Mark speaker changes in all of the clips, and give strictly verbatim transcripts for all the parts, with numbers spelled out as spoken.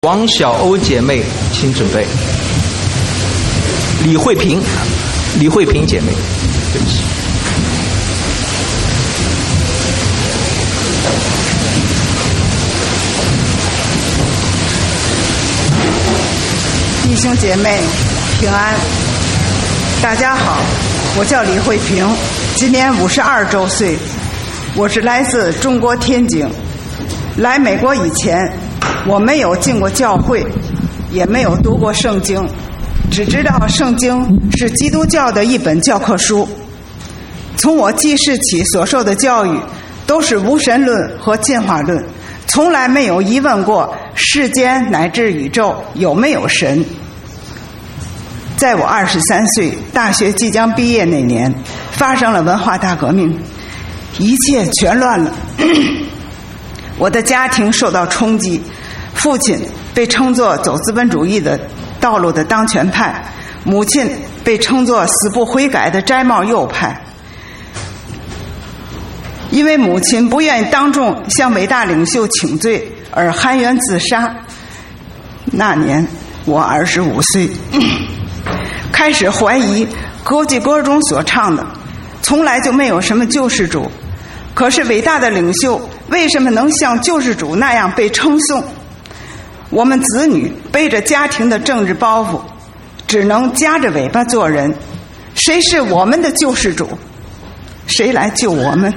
Speaker 1: 王小欧姐妹，请准备。李慧萍，李慧萍姐妹，对不起。
Speaker 2: 弟兄姐妹平安，大家好，我叫李慧萍，今年五十二周岁，我是来自中国天津。来美国以前，我没有进过教会，也没有读过圣经，只知道圣经是基督教的一本教科书。从我记事起所受的教育都是无神论和进化论，从来没有疑问过世间乃至宇宙有没有神。在我二十三岁，大学即将毕业那年，发生了文化大革命，一切全乱了。我的家庭受到冲击，父亲被称作走资本主义的道路的当权派，母亲被称作死不悔改的摘帽右派。因为母亲不愿意当众向伟大领袖请罪而含冤自杀。那年我二十五岁，开始怀疑歌剧歌中所唱的从来就没有什么救世主，可是伟大的领袖为什么能像救世主那样被称颂？我们子女背着家庭的政治包袱，只能夹着尾巴做人。谁是我们的救世主？谁来救我们？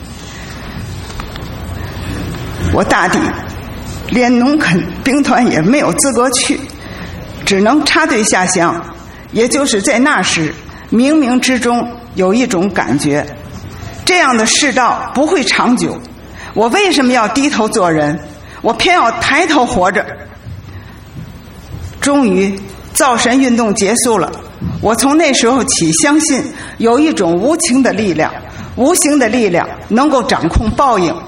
Speaker 2: 我大抵连农垦兵团也没有资格去，只能插队下乡。也就是在那时，冥冥之中有一种感觉，这样的世道不会长久。我为什么要低头做人？我偏要抬头活着。终于造神运动结束了，我从那时候起相信有一种无情的力量，无形的力量能够掌控报应。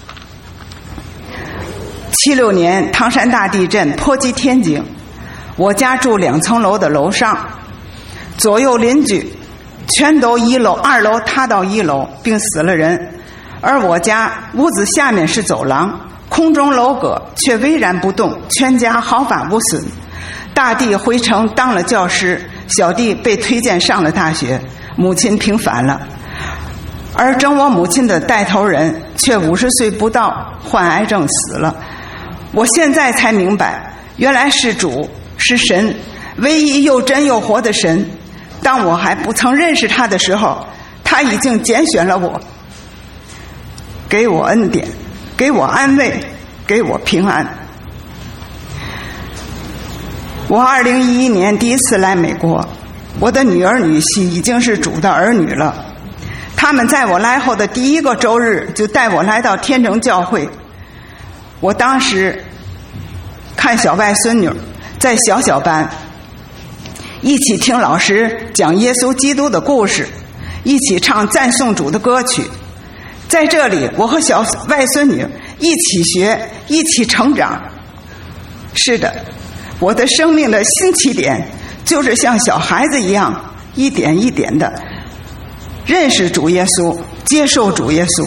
Speaker 2: 七六年唐山大地震波及天津，我家住两层楼的楼上，左右邻居全都一楼二楼塌到一楼，并死了人。而我家屋子下面是走廊，空中楼阁却巍然不动，全家毫发无损。大弟回城当了教师，小弟被推荐上了大学，母亲平反了。而整我母亲的带头人却五十岁不到，患癌症死了。我现在才明白，原来是主，是神，唯一又真又活的神。当我还不曾认识他的时候，他已经拣选了我，给我恩典，给我安慰，给我平安。我二零一一年第一次来美国，我的女儿女婿已经是主的儿女了。他们在我来后的第一个周日就带我来到天成教会。我当时看小外孙女在小小班，一起听老师讲耶稣基督的故事，一起唱赞颂主的歌曲。在这里，我和小外孙女一起学，一起成长。是的，我的生命的新起点就是像小孩子一样，一点一点的认识主耶稣，接受主耶稣。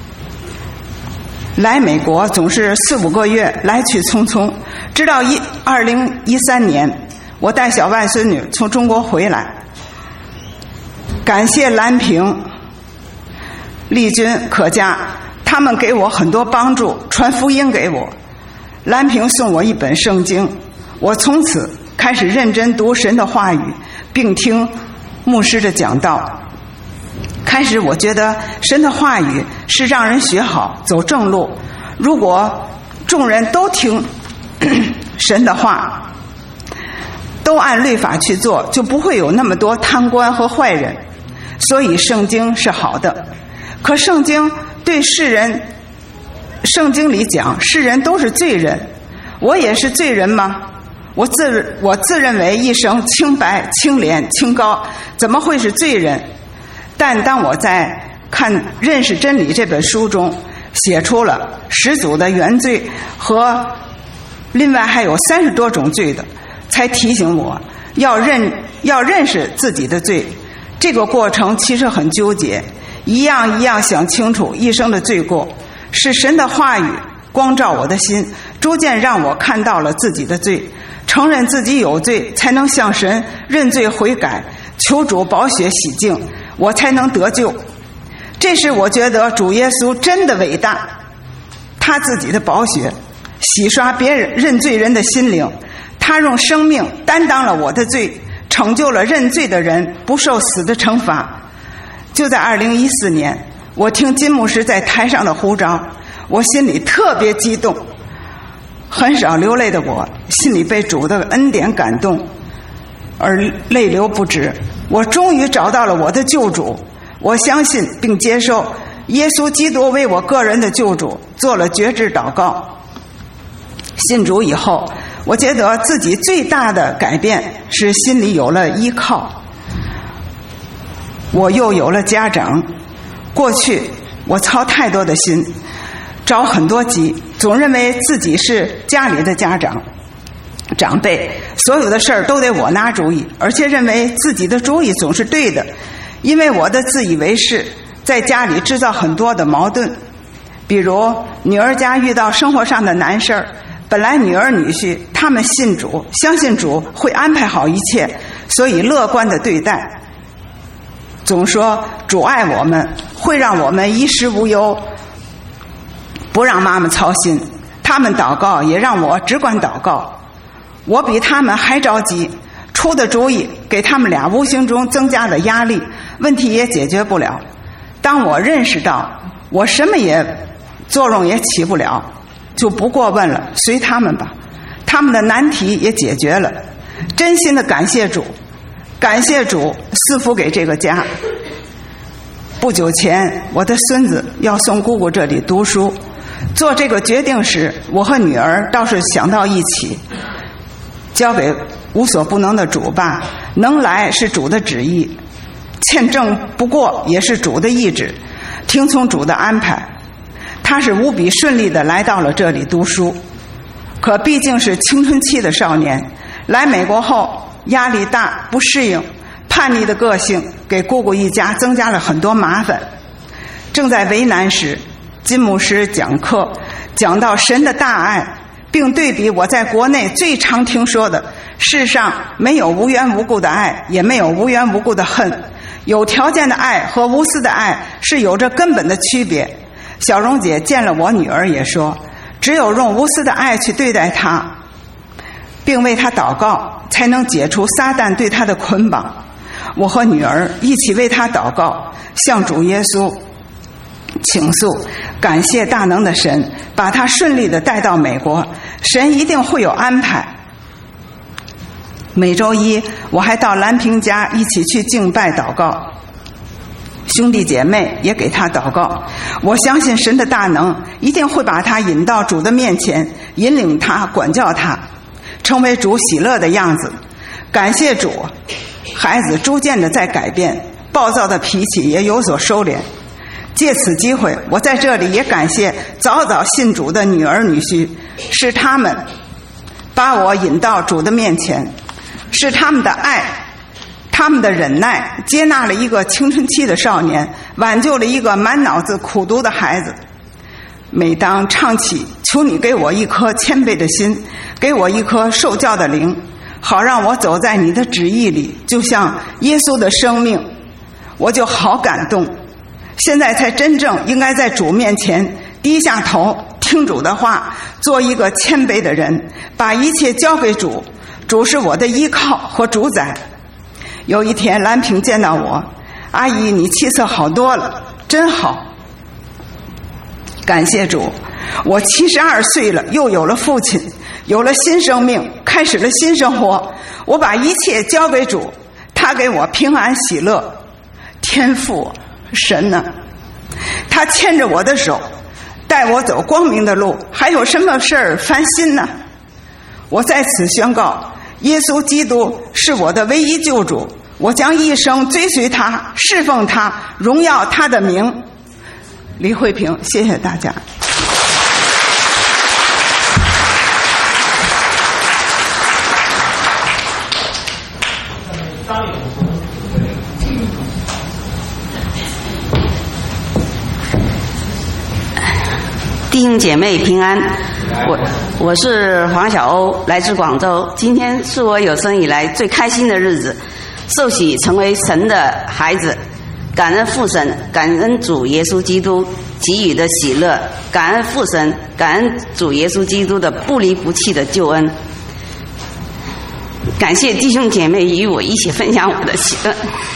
Speaker 2: 来美国总是四五个月，来去匆匆，直到一二零一三年，我带小外孙女从中国回来。感谢蓝平、丽君、可嘉，他们给我很多帮助，传福音给我。蓝平送我一本圣经，我从此开始认真读神的话语，并听牧师的讲道。开始我觉得神的话语是让人学好，走正路。如果众人都听神的话，都按律法去做，就不会有那么多贪官和坏人。所以圣经是好的。可圣经对世人，圣经里讲世人都是罪人，我也是罪人吗？我自我自认为一生清白、清廉、清高，怎么会是罪人？但当我在看《认识真理》这本书中写出了始祖的原罪和另外还有三十多种罪的，才提醒我要认要认识自己的罪。这个过程其实很纠结，一样一样想清楚一生的罪过。是神的话语光照我的心， 逐渐让我看到了自己的罪，承认自己有罪，才能向神认罪悔改，求主宝血洗净，我才能得救。这是我觉得主耶稣真的伟大，他自己的宝血洗刷别人认罪人的心灵，他用生命担当了我的罪，成就了认罪的人不受死的惩罚。就在二零一四年，我听金牧师在台上的呼召，我心里特别激动，很少流泪的我心里被主的恩典感动而泪流不止。我终于找到了我的救主，我相信并接受耶稣基督为我个人的救主，做了决志祷告。信主以后，我觉得自己最大的改变是心里有了依靠，我又有了家长。过去我操太多的心，着很多急，总认为自己是家里的家长长辈，所有的事儿都得我拿主意，而且认为自己的主意总是对的。因为我的自以为是，在家里制造很多的矛盾。比如女儿家遇到生活上的难事儿，本来女儿女婿他们信主，相信主会安排好一切，所以乐观的对待，总说主爱我们，会让我们衣食无忧，不让妈妈操心。他们祷告也让我只管祷告，我比他们还着急，出的主意给他们俩无形中增加了压力，问题也解决不了。当我认识到我什么也作用也起不了，就不过问了，随他们吧。他们的难题也解决了，真心的感谢主，感谢主赐福给这个家。不久前我的孙子要送姑姑这里读书，做这个决定时，我和女儿倒是想到一起，交给无所不能的主吧，能来是主的旨意，签证不过也是主的意志，听从主的安排。他是无比顺利地来到了这里读书，可毕竟是青春期的少年，来美国后压力大，不适应，叛逆的个性给姑姑一家增加了很多麻烦。正在为难时，金牧师讲课讲到神的大爱，并对比我在国内最常听说的世上没有无缘无故的爱，也没有无缘无故的恨，有条件的爱和无私的爱是有着根本的区别。小荣姐见了我女儿也说，只有用无私的爱去对待她，并为她祷告，才能解除撒旦对她的捆绑。我和女儿一起为她祷告，向主耶稣倾诉，感谢大能的神把她顺利地带到美国，神一定会有安排。每周一我还到兰平家一起去敬拜祷告，兄弟姐妹也给他祷告。我相信神的大能一定会把他引到主的面前，引领他，管教他，成为主喜乐的样子。感谢主，孩子逐渐的在改变，暴躁的脾气也有所收敛。借此机会，我在这里也感谢早早信主的女儿女婿，是他们把我引到主的面前，是他们的爱，他们的忍耐，接纳了一个青春期的少年，挽救了一个满脑子苦毒的孩子。每当唱起求你给我一颗谦卑的心，给我一颗受教的灵，好让我走在你的旨意里，就像耶稣的生命，我就好感动。现在才真正应该在主面前低下头，听主的话，做一个谦卑的人，把一切交给主，主是我的依靠和主宰。有一天兰平见到我，阿姨你气色好多了，真好。感谢主，我七十二岁了，又有了父亲，有了新生命，开始了新生活。我把一切交给主，他给我平安喜乐。天父神呢，他牵着我的手，带我走光明的路，还有什么事儿烦心呢？我在此宣告，耶稣基督是我的唯一救主，我将一生追随他，侍奉他，荣耀他的名。李慧萍，谢谢大家。
Speaker 3: 弟兄姐妹平安。 我我是黄小欧，来自广州。今天是我有生以来最开心的日子，受洗成为神的孩子，感恩父神，感恩主耶稣基督给予的喜乐，感恩父神，感恩主耶稣基督的不离不弃的救恩。感谢弟兄姐妹与我一起分享我的喜乐，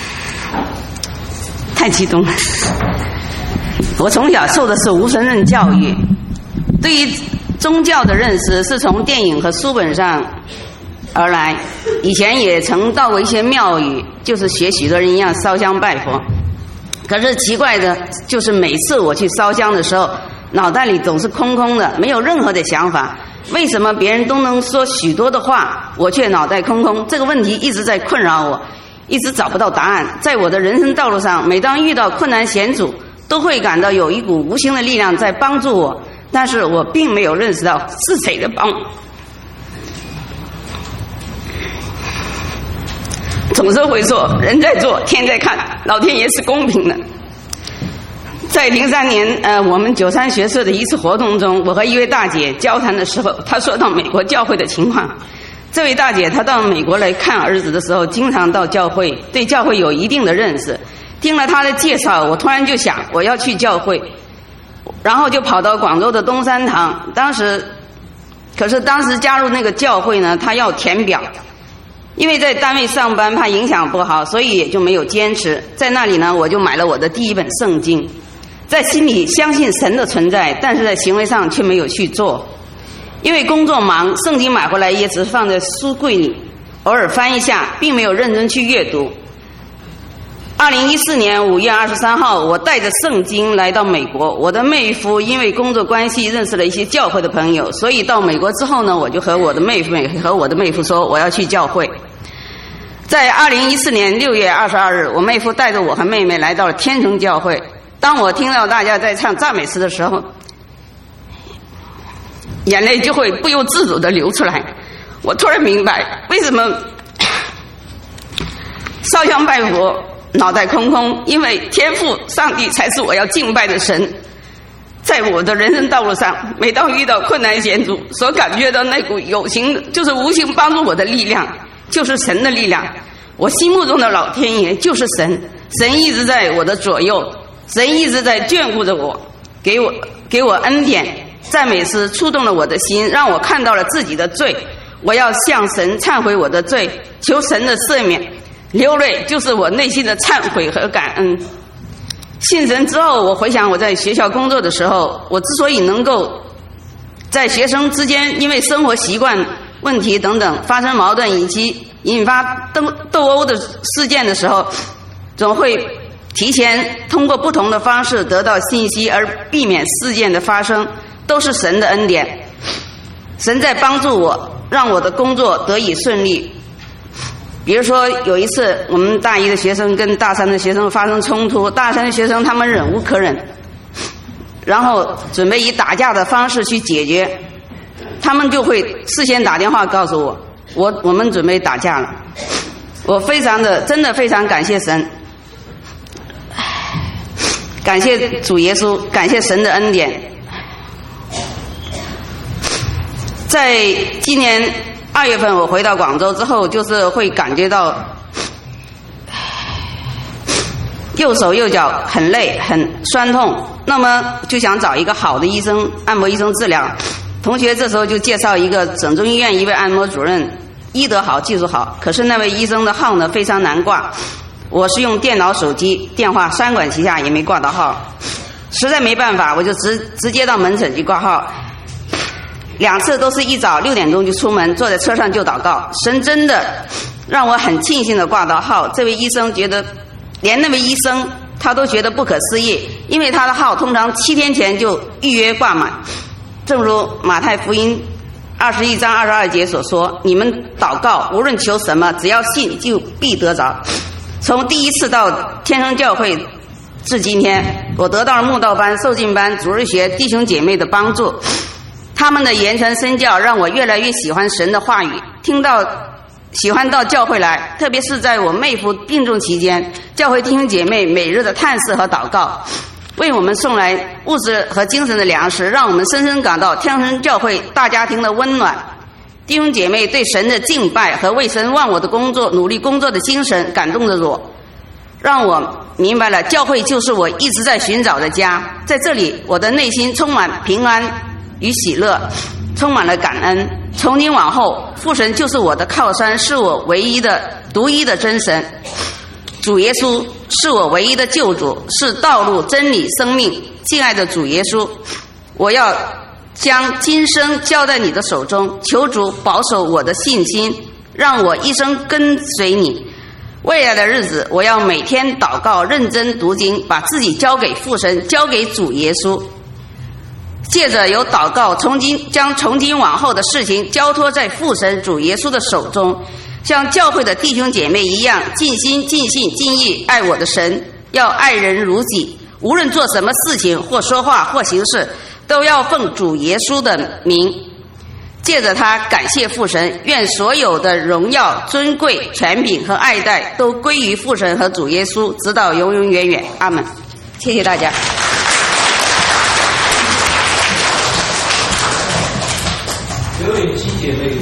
Speaker 3: 太激动了。我从小受的是无神论教育，对于宗教的认识是从电影和书本上而来。以前也曾到过一些庙宇，就是学许多人一样烧香拜佛。可是奇怪的就是每次我去烧香的时候，脑袋里总是空空的，没有任何的想法。为什么别人都能说许多的话，我却脑袋空空？这个问题一直在困扰我，一直找不到答案。在我的人生道路上，每当遇到困难险阻，都会感到有一股无形的力量在帮助我，但是我并没有认识到是谁的帮。总是会说人在做天在看，老天爷是公平的。在零三年呃我们九三学社的一次活动中，我和一位大姐交谈的时候，她说到美国教会的情况。这位大姐她到美国来看儿子的时候，经常到教会，对教会有一定的认识。听了她的介绍，我突然就想我要去教会，然后就跑到广州的东山堂。当时可是当时加入那个教会呢，她要填表，因为在单位上班怕影响不好，所以也就没有坚持。在那里呢，我就买了我的第一本圣经，在心里相信神的存在，但是在行为上却没有去做。因为工作忙，圣经买回来也只是放在书柜里，偶尔翻一下，并没有认真去阅读。二零一四年五月二十三号，我带着圣经来到美国。我的妹夫因为工作关系认识了一些教会的朋友，所以到美国之后呢，我就和我的妹夫和我的妹夫说我要去教会。在二零一四年六月二十二日，我妹夫带着我和妹妹来到了天城教会。当我听到大家在唱赞美诗的时候，眼泪就会不由自主地流出来。我突然明白为什么烧香拜佛脑袋空空，因为天父上帝才是我要敬拜的神。在我的人生道路上，每当遇到困难险阻，所感觉到那股有形的就是无形帮助我的力量，就是神的力量。我心目中的老天爷就是神，神一直在我的左右，神一直在眷顾着我，给我给我恩典。赞美诗触动了我的心，让我看到了自己的罪。我要向神忏悔我的罪，求神的赦免。流泪就是我内心的忏悔和感恩。信神之后，我回想我在学校工作的时候，我之所以能够在学生之间因为生活习惯问题等等发生矛盾以及引发斗斗殴的事件的时候，总会提前通过不同的方式得到信息，而避免事件的发生，都是神的恩典。神在帮助我，让我的工作得以顺利。比如说有一次我们大一的学生跟大三的学生发生冲突，大三的学生他们忍无可忍，然后准备以打架的方式去解决，他们就会事先打电话告诉我，我我们准备打架了。我非常的真的非常感谢神，感谢主耶稣，感谢神的恩典。在今年二月份我回到广州之后，就是会感觉到右手右脚很累很酸痛，那么就想找一个好的医生按摩医生治疗。同学这时候就介绍一个省中医院一位按摩主任，医德好技术好，可是那位医生的号呢非常难挂。我是用电脑手机电话三管齐下也没挂到号，实在没办法，我就直直接到门诊去挂号。两次都是一早六点钟就出门，坐在车上就祷告。神真的让我很庆幸的挂到号。这位医生觉得，连那位医生他都觉得不可思议，因为他的号通常七天前就预约挂满。正如马太福音二十一章二十二节所说，你们祷告无论求什么，只要信就必得着。从第一次到天生教会至今天，我得到了慕道班、受浸班、主日学弟兄姐妹的帮助，他们的言传身教让我越来越喜欢神的话语，听到喜欢到教会来，特别是在我妹夫病重期间，教会弟兄姐妹每日的探视和祷告， 为我们送来物质和精神的粮食，让我们深深感到天生教会大家庭的温暖。弟兄姐妹对神的敬拜和为神忘我的工作、努力工作的精神感动着我，让我明白了教会就是我一直在寻找的家。在这里，我的内心充满平安与喜乐，充满了感恩。从今往后，父神就是我的靠山，是我唯一的、独一的真神。主耶稣是我唯一的救主，是道路、真理、生命。敬爱的主耶稣，我要将今生交在你的手中，求主保守我的信心，让我一生跟随你。未来的日子，我要每天祷告，认真读经，把自己交给父神，交给主耶稣。借着有祷告，从今将从今往后的事情交托在父神主耶稣的手中，像教会的弟兄姐妹一样，尽心尽性尽意爱我的神，要爱人如己。无论做什么事情，或说话或行事，都要奉主耶稣的名，借着他感谢父神。愿所有的荣耀、尊贵、权柄和爱戴都归于父神和主耶稣，直到永永远远。阿们。谢谢大家。
Speaker 1: 刘允基姐妹，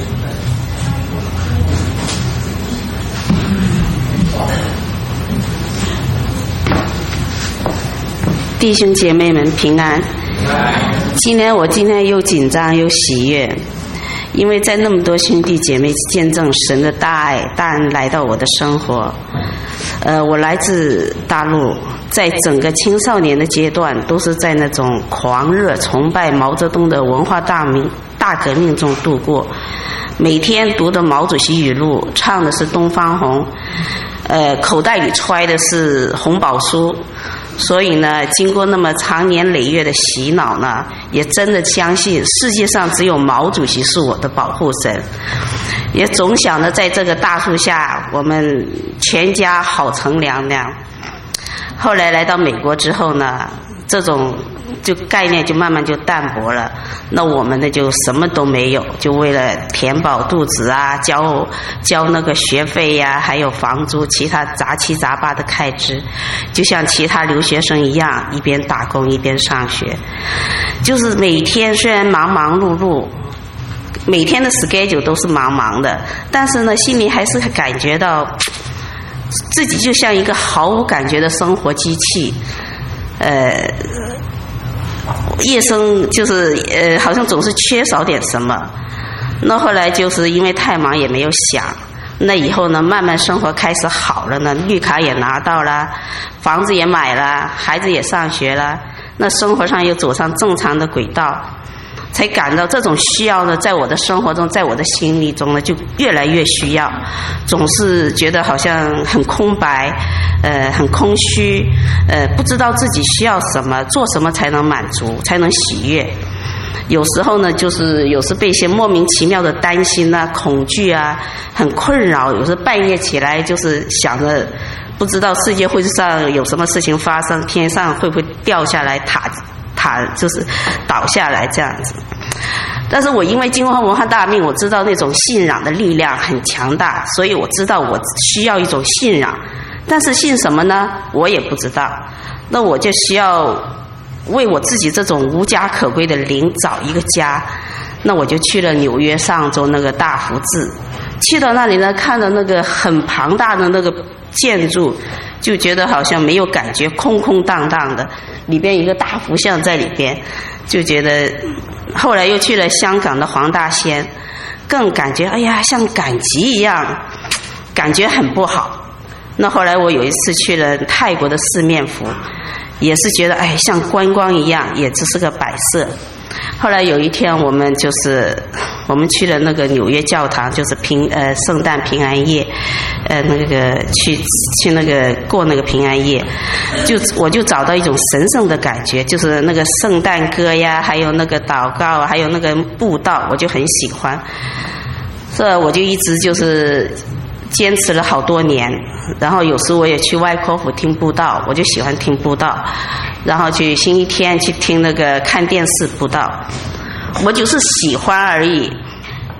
Speaker 3: 弟兄姐妹们平安。今天我今天又紧张又喜悦，因为在那么多兄弟姐妹见证神的大爱，大恩来到我的生活。呃，我来自大陆，在整个青少年的阶段，都是在那种狂热崇拜毛泽东的文化大明大革命中度过。每天读的毛主席语录，唱的是《东方红》，呃，口袋里揣的是红宝书。所以呢，经过那么长年累月的洗脑呢，也真的相信世界上只有毛主席是我的保护神，也总想着在这个大树下，我们全家好乘凉凉。后来来到美国之后呢，这种就概念就慢慢就淡薄了。那我们呢就什么都没有，就为了填饱肚子啊，交交那个学费呀、啊，还有房租，其他杂七杂八的开支，就像其他留学生一样，一边打工一边上学。就是每天虽然忙忙碌碌，每天的 schedule 都是忙忙的，但是呢，心里还是感觉到自己就像一个毫无感觉的生活机器，呃。夜生就是呃，好像总是缺少点什么。那后来就是因为太忙也没有想，那以后呢，慢慢生活开始好了呢，绿卡也拿到了，房子也买了，孩子也上学了，那生活上又走上正常的轨道，才感到这种需要呢，在我的生活中，在我的心里中呢，就越来越需要，总是觉得好像很空白，呃，很空虚，呃，不知道自己需要什么，做什么才能满足，才能喜悦。有时候呢，就是有时被一些莫名其妙的担心啊、恐惧啊，很困扰。有时半夜起来就是想着，不知道世界会上有什么事情发生，天上会不会掉下来塔塔，就是倒下来这样子。但是我因为经过文化大革命，我知道那种信仰的力量很强大，所以我知道我需要一种信仰。但是信什么呢？我也不知道。那我就需要为我自己这种无家可归的灵找一个家。那我就去了纽约上州那个大福寺，去到那里呢，看到那个很庞大的那个建筑，就觉得好像没有感觉，空空荡荡的，里边一个大佛像在里边，就觉得。后来又去了香港的黄大仙，更感觉哎呀像赶集一样，感觉很不好。那后来我有一次去了泰国的四面佛，也是觉得哎像观光一样，也只是个摆设。后来有一天我们就是我们去了那个纽约教堂，就是平呃圣诞平安夜，呃那个去去那个过那个平安夜，就我就找到一种神圣的感觉，就是那个圣诞歌呀，还有那个祷告，还有那个布道，我就很喜欢。这我就一直就是坚持了好多年，然后有时我也去外国府听布道，我就喜欢听布道，然后去星期天去听那个看电视布道，我就是喜欢而已。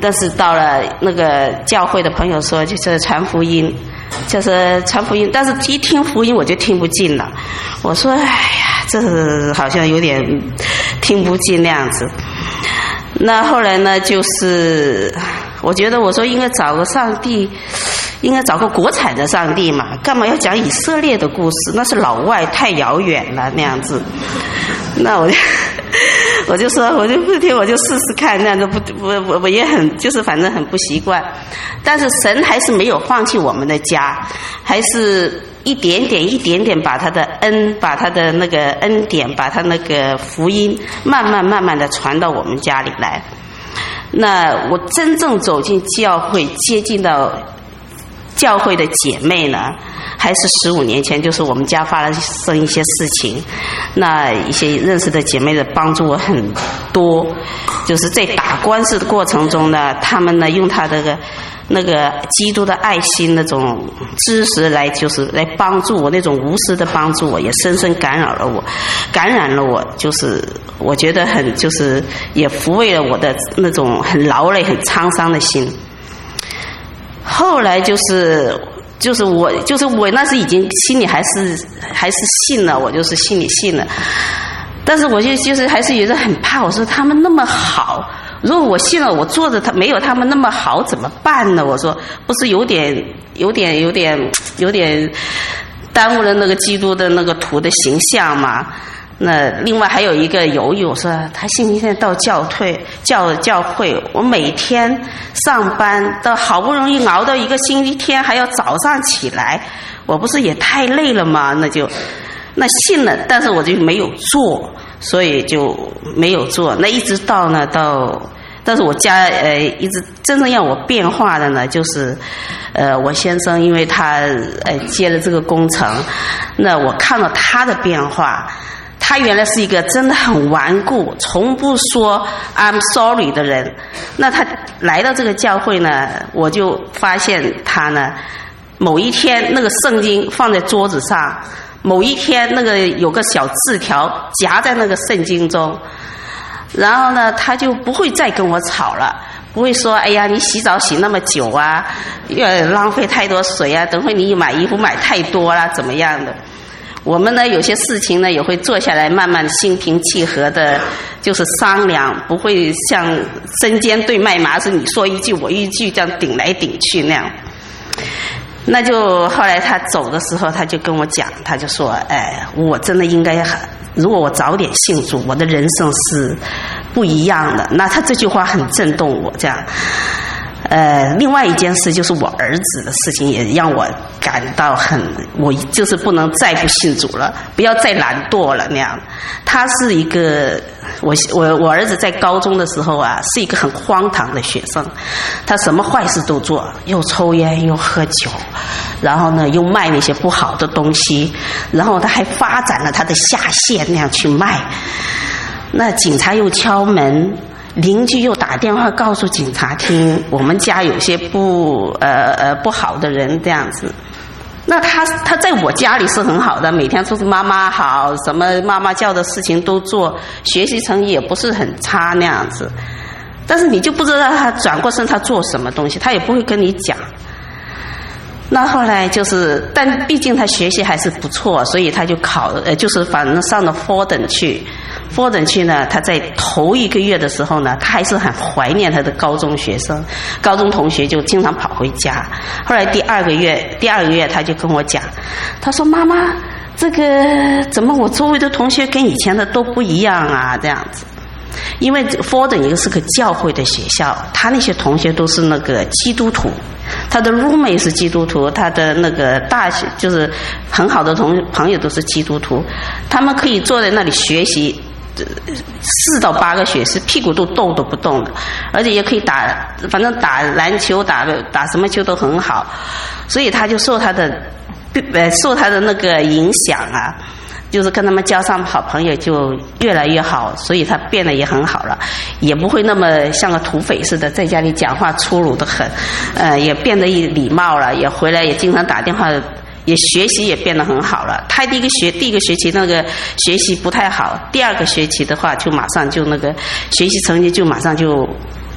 Speaker 3: 但是到了那个教会的朋友说，就是传福音，就是传福音，但是一听福音我就听不进了。我说，哎呀，这好像有点听不进那样子。那后来呢，就是我觉得我说应该找个上帝，应该找个国产的上帝嘛，干嘛要讲以色列的故事？那是老外，太遥远了那样子。那我就我就说，我就不听，我就试试看，那样子不我我我也很就是反正很不习惯，但是神还是没有放弃我们的家，还是一点点一点点把他的恩，把他的那个恩典，把他那个福音，慢慢慢慢的传到我们家里来。那我真正走进教会，接近到教会的姐妹呢，还是十五年前，就是我们家发生一些事情，那一些认识的姐妹的帮助我很多，就是在打官司的过程中呢，他们呢用他的那个基督的爱心那种知识来，就是来帮助我，那种无私的帮助我，也深深感染了我，感染了我，就是我觉得很就是也抚慰了我的那种很劳累、很沧桑的心。后来就是就是我就是我那时已经心里还是还是信了，我就是心里信了，但是我就就是还是有点很怕。我说他们那么好，如果我信了，我做的他没有他们那么好怎么办呢？我说不是有点有点有点有点耽误了那个基督的那个图的形象吗？那另外还有一个犹豫，我说他星期天到教退教教会，我每天上班到好不容易熬到一个星期天，还要早上起来，我不是也太累了吗？那就那信了，但是我就没有做，所以就没有做。那一直到呢到，但是我家呃一直真正让我变化的呢，就是呃我先生，因为他呃接了这个工程，那我看到他的变化。他原来是一个真的很顽固，从不说 I'm sorry 的人。那他来到这个教会呢，我就发现他呢，某一天那个圣经放在桌子上，某一天那个有个小字条夹在那个圣经中，然后呢，他就不会再跟我吵了。不会说，哎呀，你洗澡洗那么久啊，又浪费太多水啊，等会你买衣服买太多啦，怎么样的？我们呢，有些事情呢，也会坐下来慢慢心平气和的，就是商量，不会像针尖对麦麻，是你说一句我一句，这样顶来顶去那样。那就后来他走的时候，他就跟我讲，他就说，哎，我真的应该，如果我早点信主，我的人生是不一样的。那他这句话很震动我，这样。呃，另外一件事就是我儿子的事情，也让我感到很，我就是不能再不信主了，不要再懒惰了那样。他是一个，我我我儿子在高中的时候啊，是一个很荒唐的学生，他什么坏事都做，又抽烟又喝酒，然后呢又卖那些不好的东西，然后他还发展了他的下线那样去卖。那警察又敲门。邻居又打电话告诉警察厅，我们家有些不呃呃不好的人这样子。那他他在我家里是很好的，每天都是妈妈好，什么妈妈叫的事情都做，学习成绩也不是很差那样子。但是你就不知道他转过身他做什么东西，他也不会跟你讲。那后来就是，但毕竟他学习还是不错，所以他就考呃就是反正上了 four 等去。four 等去呢，他在头一个月的时候呢，他还是很怀念他的高中学生，高中同学就经常跑回家。后来第二个月，第二个月他就跟我讲，他说妈妈，这个怎么我周围的同学跟以前的都不一样啊？这样子，因为 four 等一个是个教会的学校，他那些同学都是那个基督徒，他的 roommate 是基督徒，他的那个大学就是很好的同朋友都是基督徒，他们可以坐在那里学习。四到八个学期，屁股都动都不动的，而且也可以打，反正打篮球、打打什么球都很好，所以他就受他的，呃，受他的那个影响啊，就是跟他们交上好朋友就越来越好，所以他变得也很好了，也不会那么像个土匪似的在家里讲话粗鲁的很，呃，也变得礼貌了，也回来也经常打电话。也学习也变得很好了。他第一个学第一个学期那个学习不太好，第二个学期的话就马上就那个学习成绩就马上就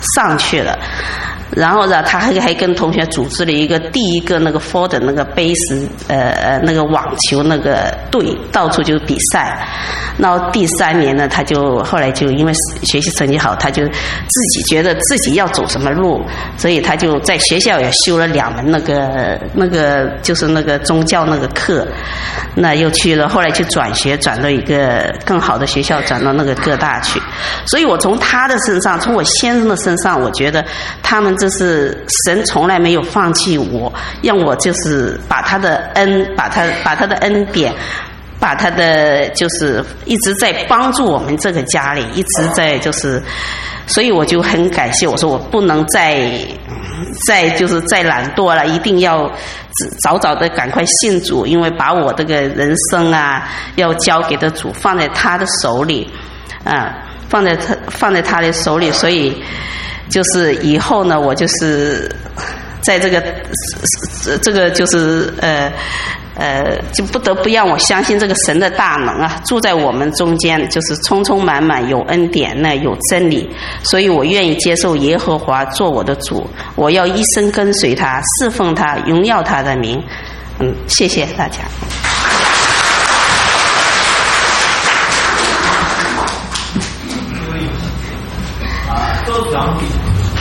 Speaker 3: 上去了。然后呢，他还还跟同学组织了一个第一个那个 for 的那个杯斯呃呃那个网球那个队，到处就比赛。然后第三年呢，他就后来就因为学习成绩好，他就自己觉得自己要走什么路，所以他就在学校也修了两门那个那个就是那个宗教那个课，那又去了，后来去转学，转到一个更好的学校，转到那个各大去。所以我从他的身上，从我先生的身上，我觉得他们这是神从来没有放弃我，让我就是把他的恩，把他把他的恩典。把他的就是一直在帮助我们这个家里，一直在就是，所以我就很感谢。我说我不能再再就是再懒惰了，一定要早早的赶快信主，因为把我这个人生啊要交给的主，放在他的手里，啊，放在他放在他的手里，所以就是以后呢，我就是在这个这个就是呃。呃，就不得不让我相信这个神的大能啊，住在我们中间，就是充充满满有恩典呢，有真理，所以我愿意接受耶和华做我的主，我要一生跟随他，侍奉他，荣耀他的名。嗯，谢谢大家。
Speaker 1: 周长比。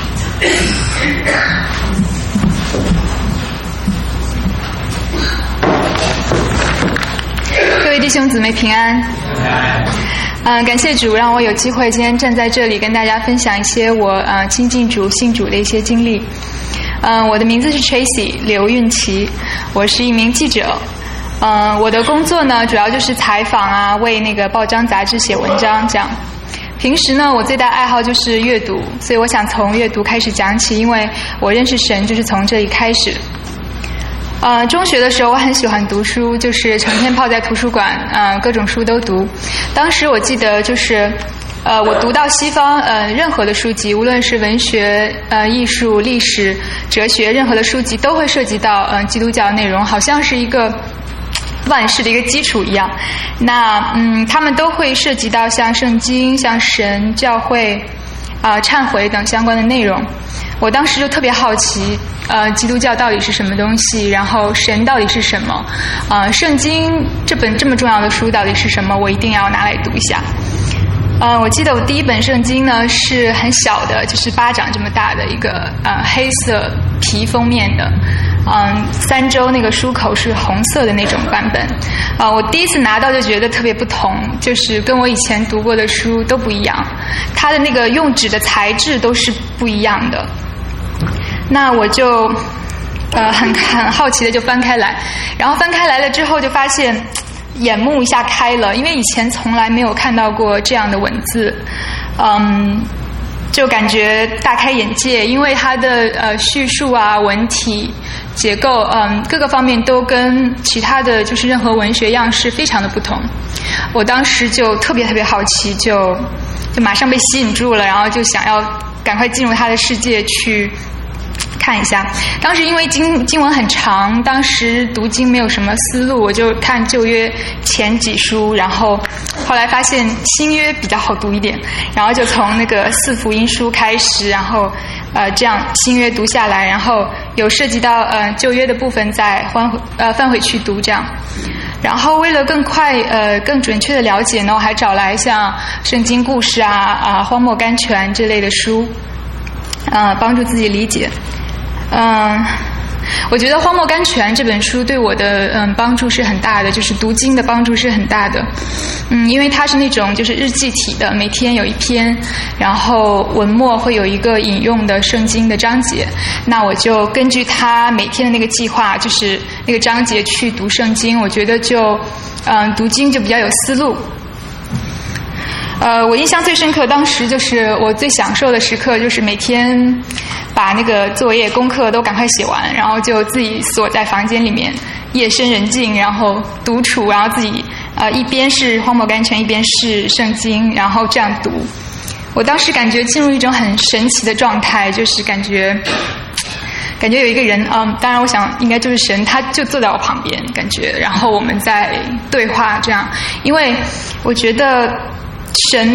Speaker 4: 各位弟兄姊妹平安。嗯、呃，感谢主让我有机会今天站在这里跟大家分享一些我呃亲近主信主的一些经历。嗯、呃，我的名字是 Tracy 刘韵琪，我是一名记者。嗯、呃，我的工作呢主要就是采访啊，为那个报章杂志写文章这样。平时呢，我最大爱好就是阅读，所以我想从阅读开始讲起，因为我认识神就是从这里开始。呃，中学的时候我很喜欢读书，就是成天泡在图书馆，呃，各种书都读。当时我记得就是，呃，我读到西方呃任何的书籍，无论是文学、呃艺术、历史、哲学，任何的书籍都会涉及到呃基督教内容，好像是一个万事的一个基础一样。那嗯，他们都会涉及到像圣经、像神、教会、啊、呃、忏悔等相关的内容。我当时就特别好奇，呃，基督教到底是什么东西？然后神到底是什么？呃，圣经这本这么重要的书到底是什么？我一定要拿来读一下。呃，我记得我第一本圣经呢是很小的，就是巴掌这么大的一个呃黑色皮封面的，嗯、呃，三周那个书口是红色的那种版本。啊、呃，我第一次拿到就觉得特别不同，就是跟我以前读过的书都不一样，它的那个用纸的材质都是不一样的。那我就呃很很好奇的就翻开来，然后翻开来了之后就发现眼目一下开了，因为以前从来没有看到过这样的文字，嗯，就感觉大开眼界，因为它的呃叙述啊、文体、结构，嗯，各个方面都跟其他的就是任何文学样式非常的不同。我当时就特别特别好奇，就就马上被吸引住了，然后就想要赶快进入他的世界去看一下。当时因为经经文很长，当时读经没有什么思路，我就看旧约前几书，然后后来发现新约比较好读一点，然后就从那个四福音书开始，然后呃这样新约读下来，然后有涉及到呃旧约的部分再翻回呃翻回去读这样。然后为了更快呃更准确的了解呢，我还找来像圣经故事啊啊荒漠甘泉这类的书，呃帮助自己理解。嗯，我觉得《荒漠甘泉》这本书对我的嗯帮助是很大的，就是读经的帮助是很大的。嗯，因为它是那种就是日记体的，每天有一篇，然后文末会有一个引用的圣经的章节。那我就根据他每天的那个计划，就是那个章节去读圣经，我觉得就嗯读经就比较有思路。呃，我印象最深刻，当时就是我最享受的时刻，就是每天把那个作业功课都赶快写完，然后就自己锁在房间里面，夜深人静，然后独处，然后自己呃一边是荒漠甘泉，一边是圣经，然后这样读。我当时感觉进入一种很神奇的状态，就是感觉感觉有一个人，嗯，当然我想应该就是神，他就坐在我旁边，感觉，然后我们在对话这样，因为我觉得神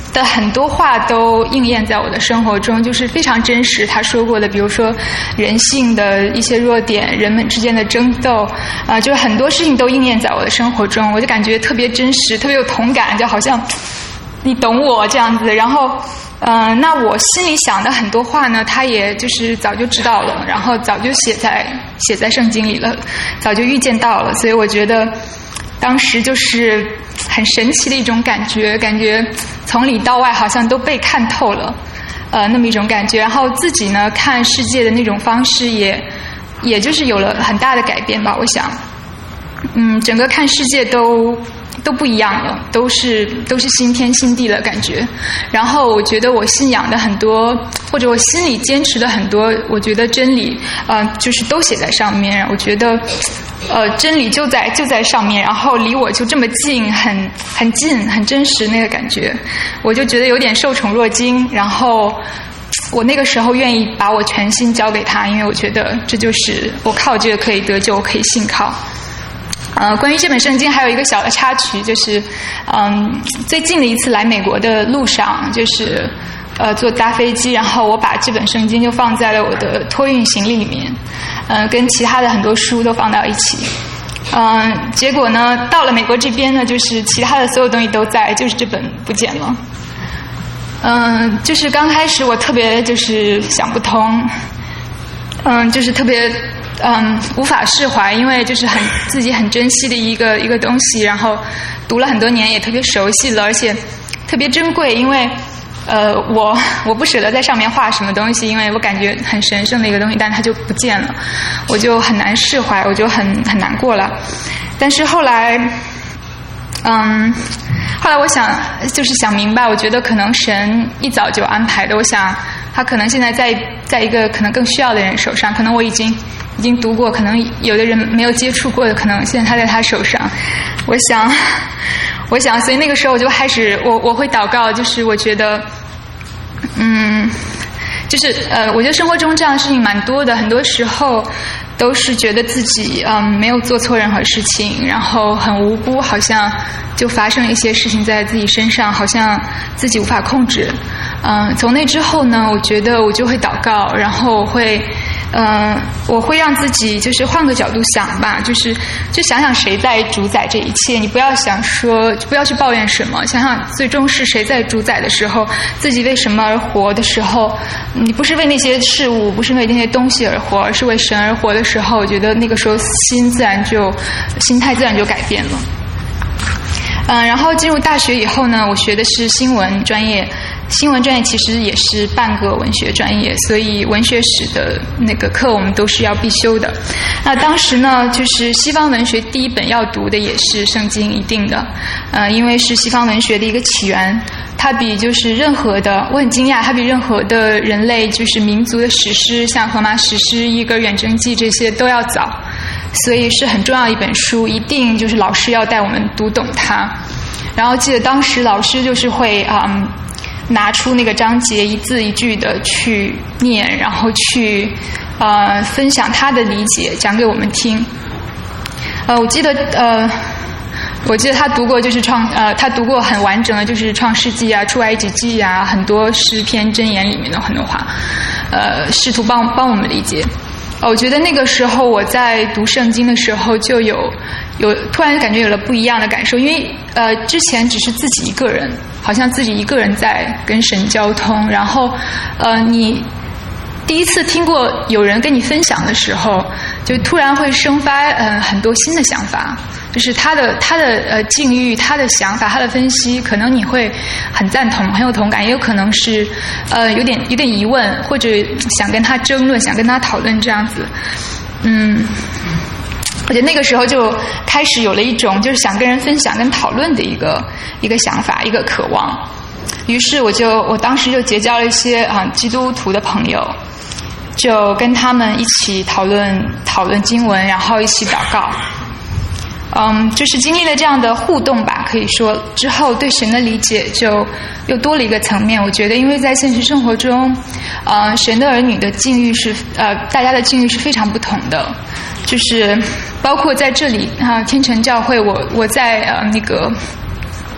Speaker 4: 的很多话都应验在我的生活中，就是非常真实。他说过的，比如说人性的一些弱点，人们之间的争斗，啊、呃，就是很多事情都应验在我的生活中，我就感觉特别真实，特别有同感，就好像你懂我这样子。然后，嗯、呃，那我心里想的很多话呢，他也就是早就知道了，然后早就写在写在圣经里了，早就预见到了，所以我觉得当时就是很神奇的一种感觉，感觉从里到外好像都被看透了，呃，那么一种感觉。然后自己呢看世界的那种方式也，也就是有了很大的改变吧。我想，嗯，整个看世界都都不一样了，都是都是新天新地的感觉。然后我觉得我信仰的很多，或者我心里坚持的很多，我觉得真理，呃，就是都写在上面。我觉得。呃，真理就在就在上面，然后离我就这么近，很很近，很真实那个感觉，我就觉得有点受宠若惊。然后我那个时候愿意把我全心交给他，因为我觉得这就是我靠这个可以得救，我可以信靠。呃，关于这本圣经还有一个小的插曲，就是嗯，最近的一次来美国的路上，就是呃坐大飞机，然后我把这本圣经就放在了我的托运行李里面，嗯、呃，跟其他的很多书都放到一起。嗯、呃，结果呢，到了美国这边呢，就是其他的所有东西都在，就是这本不见了。嗯、呃，就是刚开始我特别就是想不通，嗯、呃，就是特别。嗯，无法释怀，因为就是很自己很珍惜的一个一个东西，然后读了很多年，也特别熟悉了，而且特别珍贵，因为呃，我我不舍得在上面画什么东西，因为我感觉很神圣的一个东西，但它就不见了，我就很难释怀，我就很很难过了。但是后来，嗯，后来我想就是想明白，我觉得可能神一早就安排的，我想他可能现在在在一个可能更需要的人手上，可能我已经。已经读过，可能有的人没有接触过的，可能现在他在他手上。我想，我想，所以那个时候我就开始，我我会祷告，就是我觉得，嗯，就是呃，我觉得生活中这样的事情蛮多的，很多时候都是觉得自己嗯没有做错任何事情，然后很无辜，好像就发生了一些事情在自己身上，好像自己无法控制。嗯，从那之后呢，我觉得我就会祷告，然后我会。嗯，我会让自己就是换个角度想吧，就是就想想谁在主宰这一切，你不要想说，不要去抱怨什么，想想最终是谁在主宰的时候，自己为什么而活的时候，你不是为那些事物，不是为那些东西而活，而是为神而活的时候，我觉得那个时候心自然就心态自然就改变了。嗯，然后进入大学以后呢，我学的是新闻专业。新闻专业其实也是半个文学专业，所以文学史的那个课我们都是要必修的。那当时呢，就是西方文学第一本要读的也是圣经，一定的，呃，因为是西方文学的一个起源，它比就是任何的，我很惊讶，它比任何的人类就是民族的史诗，像荷马史诗、伊格尔远征记这些都要早，所以是很重要的一本书，一定就是老师要带我们读懂它。然后记得当时老师就是会嗯。拿出那个章节一字一句的去念，然后去呃分享他的理解，讲给我们听。呃，我记得呃，我记得他读过就是创呃，他读过很完整的，就是创世纪啊、出埃及记啊，很多诗篇箴言里面的很多话，呃，试图帮帮我们理解。我觉得那个时候我在读圣经的时候就有有突然感觉有了不一样的感受，因为呃之前只是自己一个人，好像自己一个人在跟神交通，然后呃你第一次听过有人跟你分享的时候，就突然会生发呃很多新的想法，就是他的他的呃境遇、他的想法、他的分析，可能你会很赞同、很有同感，也有可能是呃有点有点疑问，或者想跟他争论、想跟他讨论这样子。嗯，我觉得那个时候就开始有了一种就是想跟人分享、跟讨论的一个一个想法、一个渴望。于是我就我当时就结交了一些啊、呃、基督徒的朋友。就跟他们一起讨论讨论经文，然后一起祷告。嗯，就是经历了这样的互动吧，可以说之后对神的理解就又多了一个层面。我觉得，因为在现实生活中，呃，神的儿女的境遇是呃，大家的境遇是非常不同的。就是包括在这里啊、呃，天成教会，我我在呃那个。我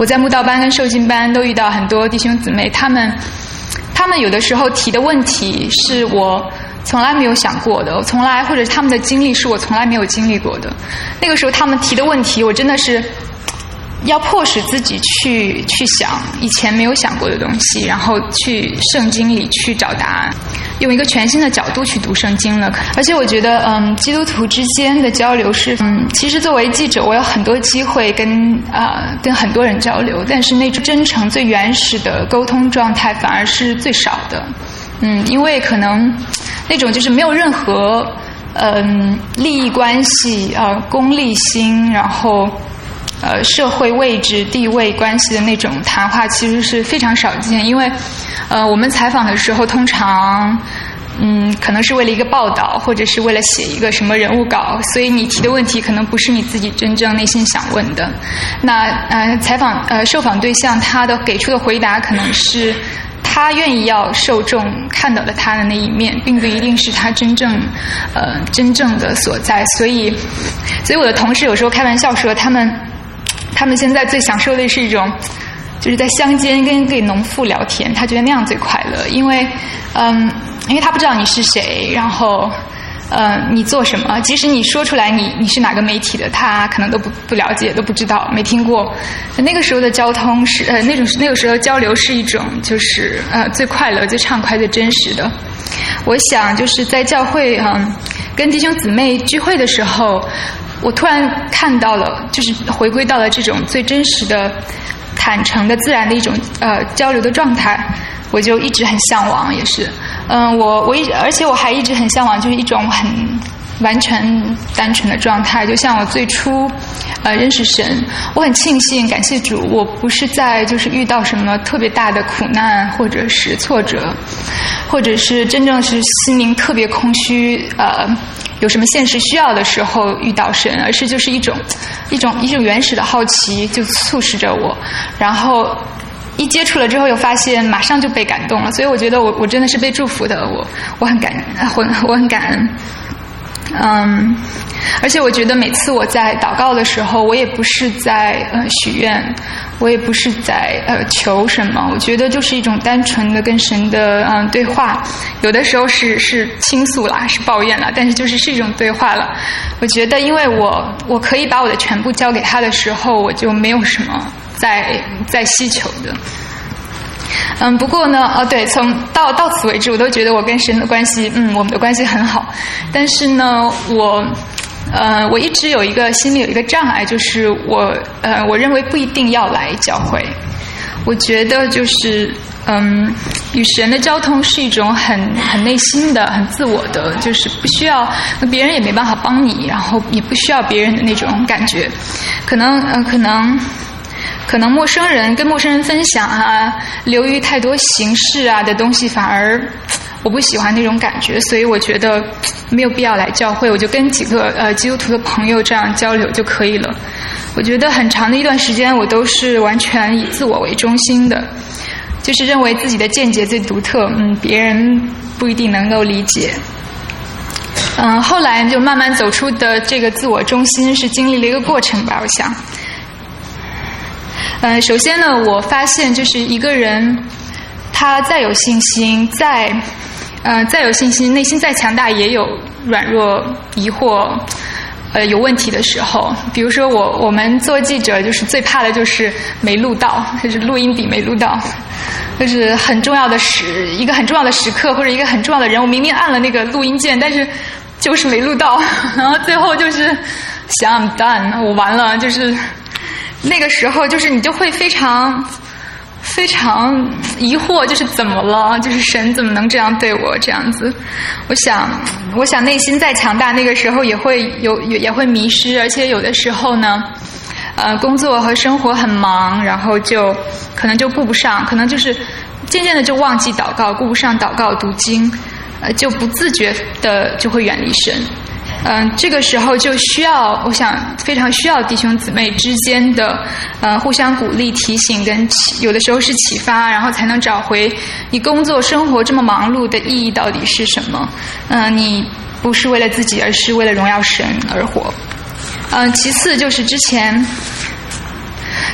Speaker 4: 我在慕道班跟受浸班都遇到很多弟兄姊妹，他们他们有的时候提的问题是我从来没有想过的，我从来或者他们的经历是我从来没有经历过的。那个时候他们提的问题，我真的是要迫使自己去去想以前没有想过的东西，然后去圣经里去找答案，用一个全新的角度去读圣经了。而且我觉得，嗯，基督徒之间的交流是，嗯，其实作为记者，我有很多机会跟啊、呃、跟很多人交流，但是那种真诚、最原始的沟通状态反而是最少的。嗯，因为可能那种就是没有任何嗯利益关系啊、呃、功利心，然后呃社会位置地位关系的那种谈话，其实是非常少见。因为呃我们采访的时候，通常嗯可能是为了一个报道，或者是为了写一个什么人物稿，所以你提的问题可能不是你自己真正内心想问的。那呃采访呃受访对象他的给出的回答可能是他愿意要受众看到的他的那一面，并不一定是他真正呃真正的所在。所以所以我的同事有时候开玩笑说，他们他们现在最享受的是一种就是在乡间跟给农妇聊天，他觉得那样最快乐。因为嗯因为他不知道你是谁，然后呃你做什么，即使你说出来你你是哪个媒体的，他可能都不不了解，都不知道，没听过。那个时候的交通是呃那种那个时候的交流是一种就是呃最快乐、最畅快、最真实的。我想就是在教会嗯、呃、跟弟兄姊妹聚会的时候，我突然看到了，就是回归到了这种最真实的、坦诚的、自然的一种呃交流的状态，我就一直很向往，也是。嗯，我我一而且我还一直很向往，就是一种很完全单纯的状态。就像我最初呃认识神，我很庆幸感谢主，我不是在就是遇到什么特别大的苦难或者是挫折，或者是真正是心灵特别空虚呃有什么现实需要的时候遇到神，而是就是一种一种一种原始的好奇就促使着我，然后一接触了之后又发现马上就被感动了。所以我觉得我我真的是被祝福的，我我很感我我很感恩。嗯，而且我觉得每次我在祷告的时候，我也不是在呃许愿，我也不是在呃求什么，我觉得就是一种单纯的跟神的嗯对话。有的时候是是倾诉啦，是抱怨啦，但是就是是一种对话了。我觉得因为我我可以把我的全部交给他的时候，我就没有什么在在希求的。嗯，不过呢，哦，对，从到到此为止，我都觉得我跟神的关系，嗯，我们的关系很好。但是呢，我，呃，我一直有一个心里有一个障碍，就是我，呃，我认为不一定要来教会。我觉得就是，嗯，与神的交通是一种很很内心的、很自我的，就是不需要别人也没办法帮你，然后也不需要别人的那种感觉。可能，呃，可能。可能陌生人跟陌生人分享啊，流于太多形式啊的东西，反而我不喜欢那种感觉，所以我觉得没有必要来教会，我就跟几个呃基督徒的朋友这样交流就可以了。我觉得很长的一段时间，我都是完全以自我为中心的，就是认为自己的见解最独特，嗯，别人不一定能够理解。嗯，后来就慢慢走出的这个自我中心，是经历了一个过程吧，我想。嗯，首先呢，我发现就是一个人，他再有信心，再，呃，再有信心，内心再强大，也有软弱、疑惑，呃，有问题的时候。比如说我，我们做记者，就是最怕的就是没录到，就是录音笔没录到，就是很重要的时，一个很重要的时刻，或者一个很重要的人物，明明按了那个录音键，但是就是没录到，然后最后就是想 I'm done， 我完了，就是。那个时候就是你就会非常非常疑惑，就是怎么了，就是神怎么能这样对我这样子。我想我想内心再强大，那个时候也会有也会迷失，而且有的时候呢呃工作和生活很忙，然后就可能就顾不上，可能就是渐渐的就忘记祷告，顾不上祷告读经，呃就不自觉的就会远离神。嗯，这个时候就需要，我想非常需要弟兄姊妹之间的呃互相鼓励、提醒跟启，有的时候是启发，然后才能找回你工作生活这么忙碌的意义到底是什么。嗯、呃，你不是为了自己，而是为了荣耀神而活。嗯、呃，其次就是之前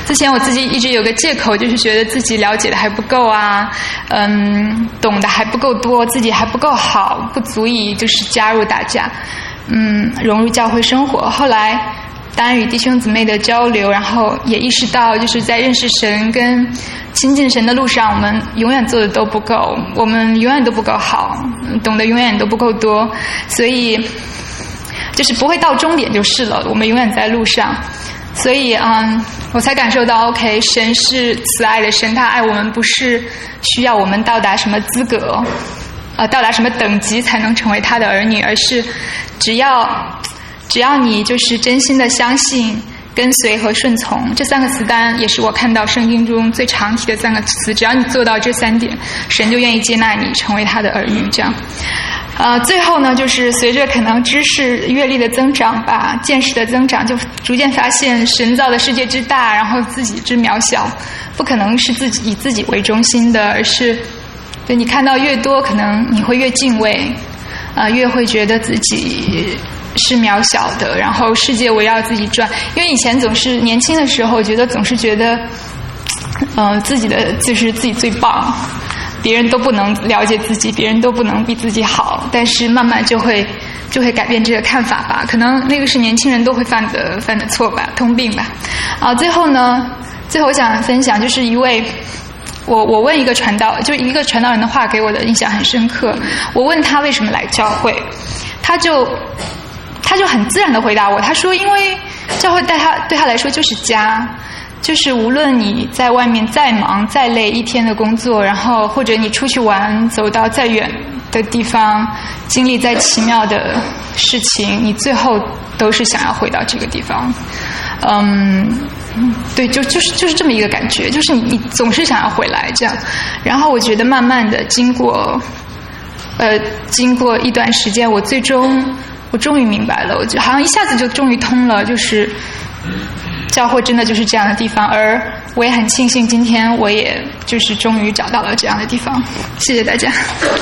Speaker 4: 之前我自己一直有个借口，就是觉得自己了解的还不够啊，嗯，懂得还不够多，自己还不够好，不足以就是加入大家，嗯，融入教会生活。后来当然与弟兄姊妹的交流，然后也意识到，就是在认识神跟亲近神的路上，我们永远做的都不够，我们永远都不够好，懂得永远都不够多，所以就是不会到终点就是了，我们永远在路上。所以嗯，我才感受到 OK， 神是慈爱的神，他爱我们不是需要我们到达什么资格呃，到达什么等级才能成为他的儿女，而是只要只要你就是真心的相信、跟随和顺从，这三个词单也是我看到圣经中最常提的三个词。只要你做到这三点，神就愿意接纳你成为他的儿女。这样，呃，最后呢，就是随着可能知识阅历的增长吧，见识的增长，就逐渐发现神造的世界之大，然后自己之渺小，不可能是自己以自己为中心的，而是对你看到越多，可能你会越敬畏，呃，越会觉得自己是渺小的，然后世界围绕自己转。因为以前总是年轻的时候，觉得总是觉得，呃，自己的就是自己最棒，别人都不能了解自己，别人都不能比自己好。但是慢慢就会就会改变这个看法吧。可能那个是年轻人都会犯的犯的错吧，通病吧。啊，最后呢，最后我想分享就是一位。我我问一个传道，就一个传道人的话给我的印象很深刻。我问他为什么来教会，他就他就很自然的回答我，他说因为教会对他对他来说就是家，就是无论你在外面再忙再累一天的工作，然后或者你出去玩走到再远的地方，经历再奇妙的事情，你最后都是想要回到这个地方。嗯，对，就就是就是这么一个感觉，就是你你总是想要回来这样。然后我觉得慢慢的经过，呃，经过一段时间，我最终我终于明白了，我就好像一下子就终于通了，就是教会真的就是这样的地方。而我也很庆幸今天我也就是终于找到了这样的地方。谢谢大家。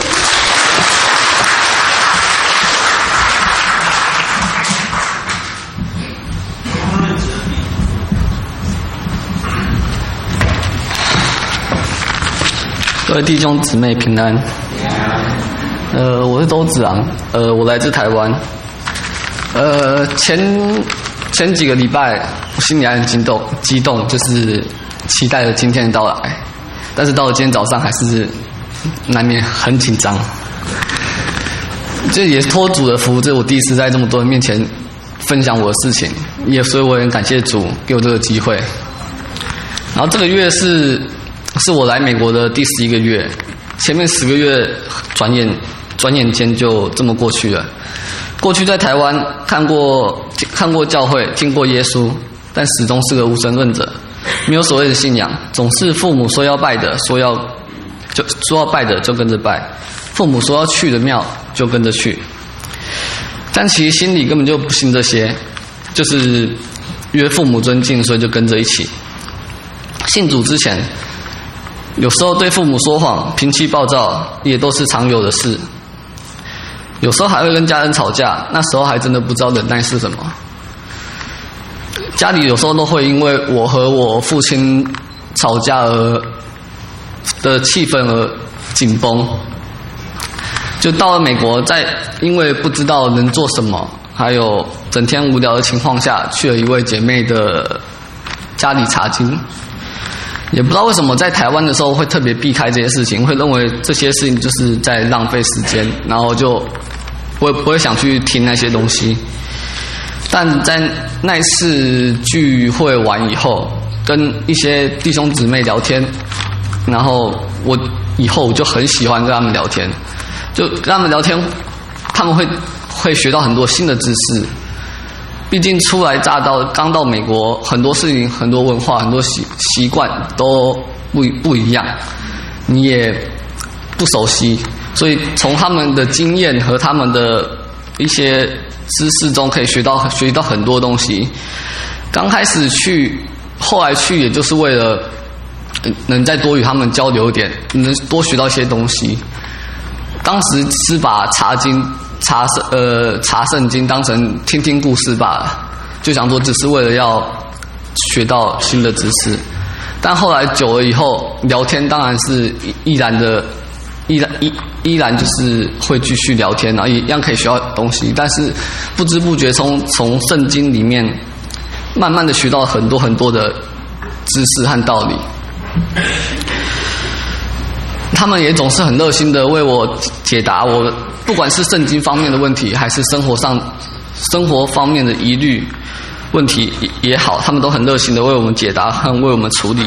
Speaker 5: 各位弟兄姊妹平安。呃，我是周子昂，呃，我来自台湾。呃，前前几个礼拜，我心里还很激动，激动就是期待着今天的到来，但是到了今天早上，还是难免很紧张。这也是托主的福，这是我第一次在这么多人面前分享我的事情，也所以我很感谢主给我这个机会。然后这个月是。是我来美国的第十一个月，前面十个月转眼转眼间就这么过去了。过去在台湾看过看过教会，听过耶稣，但始终是个无神论者，没有所谓的信仰，总是父母说要拜的，说要就说要拜的就跟着拜，父母说要去的庙就跟着去，但其实心里根本就不信这些，就是约父母尊敬，所以就跟着一起。信主之前。有时候对父母说谎、脾气暴躁，也都是常有的事。有时候还会跟家人吵架，那时候还真的不知道忍耐是什么。家里有时候都会因为我和我父亲吵架而的气氛而紧绷。就到了美国，在因为不知道能做什么，还有整天无聊的情况下，去了一位姐妹的家里查经。也不知道为什么在台湾的时候会特别避开这些事情，会认为这些事情就是在浪费时间，然后就不会不会想去听那些东西。但在那一次聚会完以后，跟一些弟兄姊妹聊天，然后我以后我就很喜欢跟他们聊天，就跟他们聊天，他们会会学到很多新的知识。毕竟初来乍到，刚到美国，很多事情、很多文化、很多习习惯都不不一样，你也不熟悉，所以从他们的经验和他们的一些知识中，可以学到学到很多东西。刚开始去，后来去，也就是为了能再多与他们交流一点，能多学到一些东西。当时是把查经。查呃查圣经当成听听故事罢了，就想说只是为了要学到新的知识。但后来久了以后，聊天当然是依然的，依然依依然就是会继续聊天，然后也一样可以学到东西。但是不知不觉从从圣经里面慢慢的学到很多很多的知识和道理。他们也总是很热心的为我解答我，不管是圣经方面的问题，还是生活上生活方面的疑虑问题也好，他们都很热心的为我们解答和为我们处理。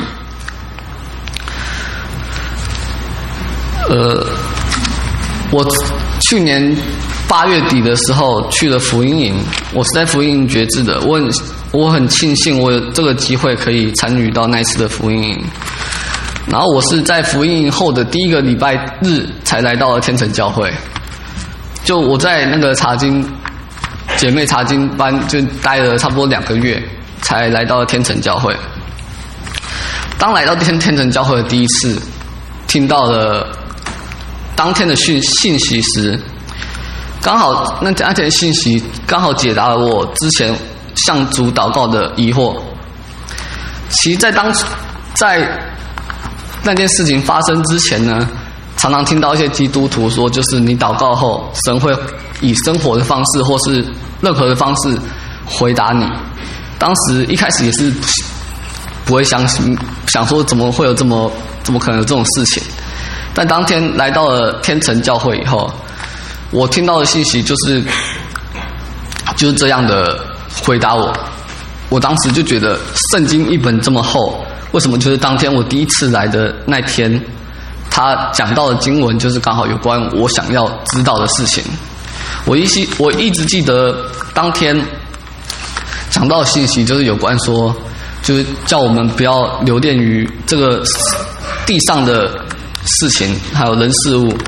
Speaker 5: 呃，我去年八月底的时候去了福音营，我是在福音营觉志的，我很我很庆幸我有这个机会可以参与到那一次的福音营。然后我是在福音营后的第一个礼拜日才来到了天成教会，就我在那个查经姐妹查经班就待了差不多两个月，才来到了天成教会。当来到天天成教会的第一次，听到了当天的讯信息时，刚好那那天信息刚好解答了我之前向主祷告的疑惑。其实在当在那件事情发生之前呢，常常听到一些基督徒说，就是你祷告后，神会以生活的方式或是任何的方式回答你。当时一开始也是不会相信，想说怎么会有这么怎么可能有这种事情。但当天来到了天成教会以后，我听到的信息就是就是这样的回答我。我当时就觉得圣经一本这么厚，为什么就是当天我第一次来的那天，他讲到的经文就是刚好有关我想要知道的事情。我一直我一直记得当天讲到的信息就是有关说，就是叫我们不要留恋于这个地上的事情还有人事物。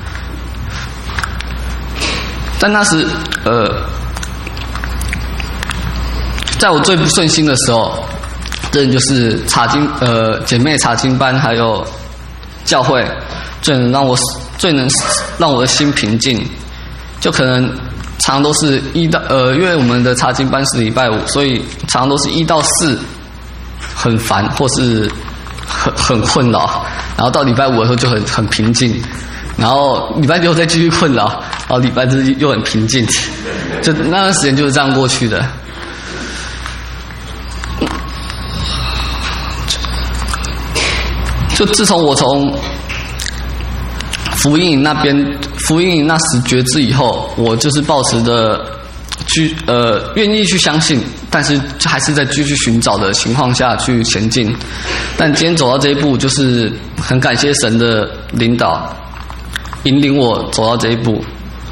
Speaker 5: 但那时呃在我最不顺心的时候，这就是查经呃姐妹查经班还有教会最能让我最能让我的心平静。就可能常常都是一到呃因为我们的查经班是礼拜五，所以常常都是一到四很烦或是很很困扰，然后到礼拜五的时候就很很平静，然后礼拜六再继续困扰，然后礼拜日又很平静，就那段时间就是这样过去的。就自从我从福音营那边福音营那时觉知以后，我就是抱持着去呃愿意去相信，但是还是在继续寻找的情况下去前进。但今天走到这一步，就是很感谢神的领导引领我走到这一步。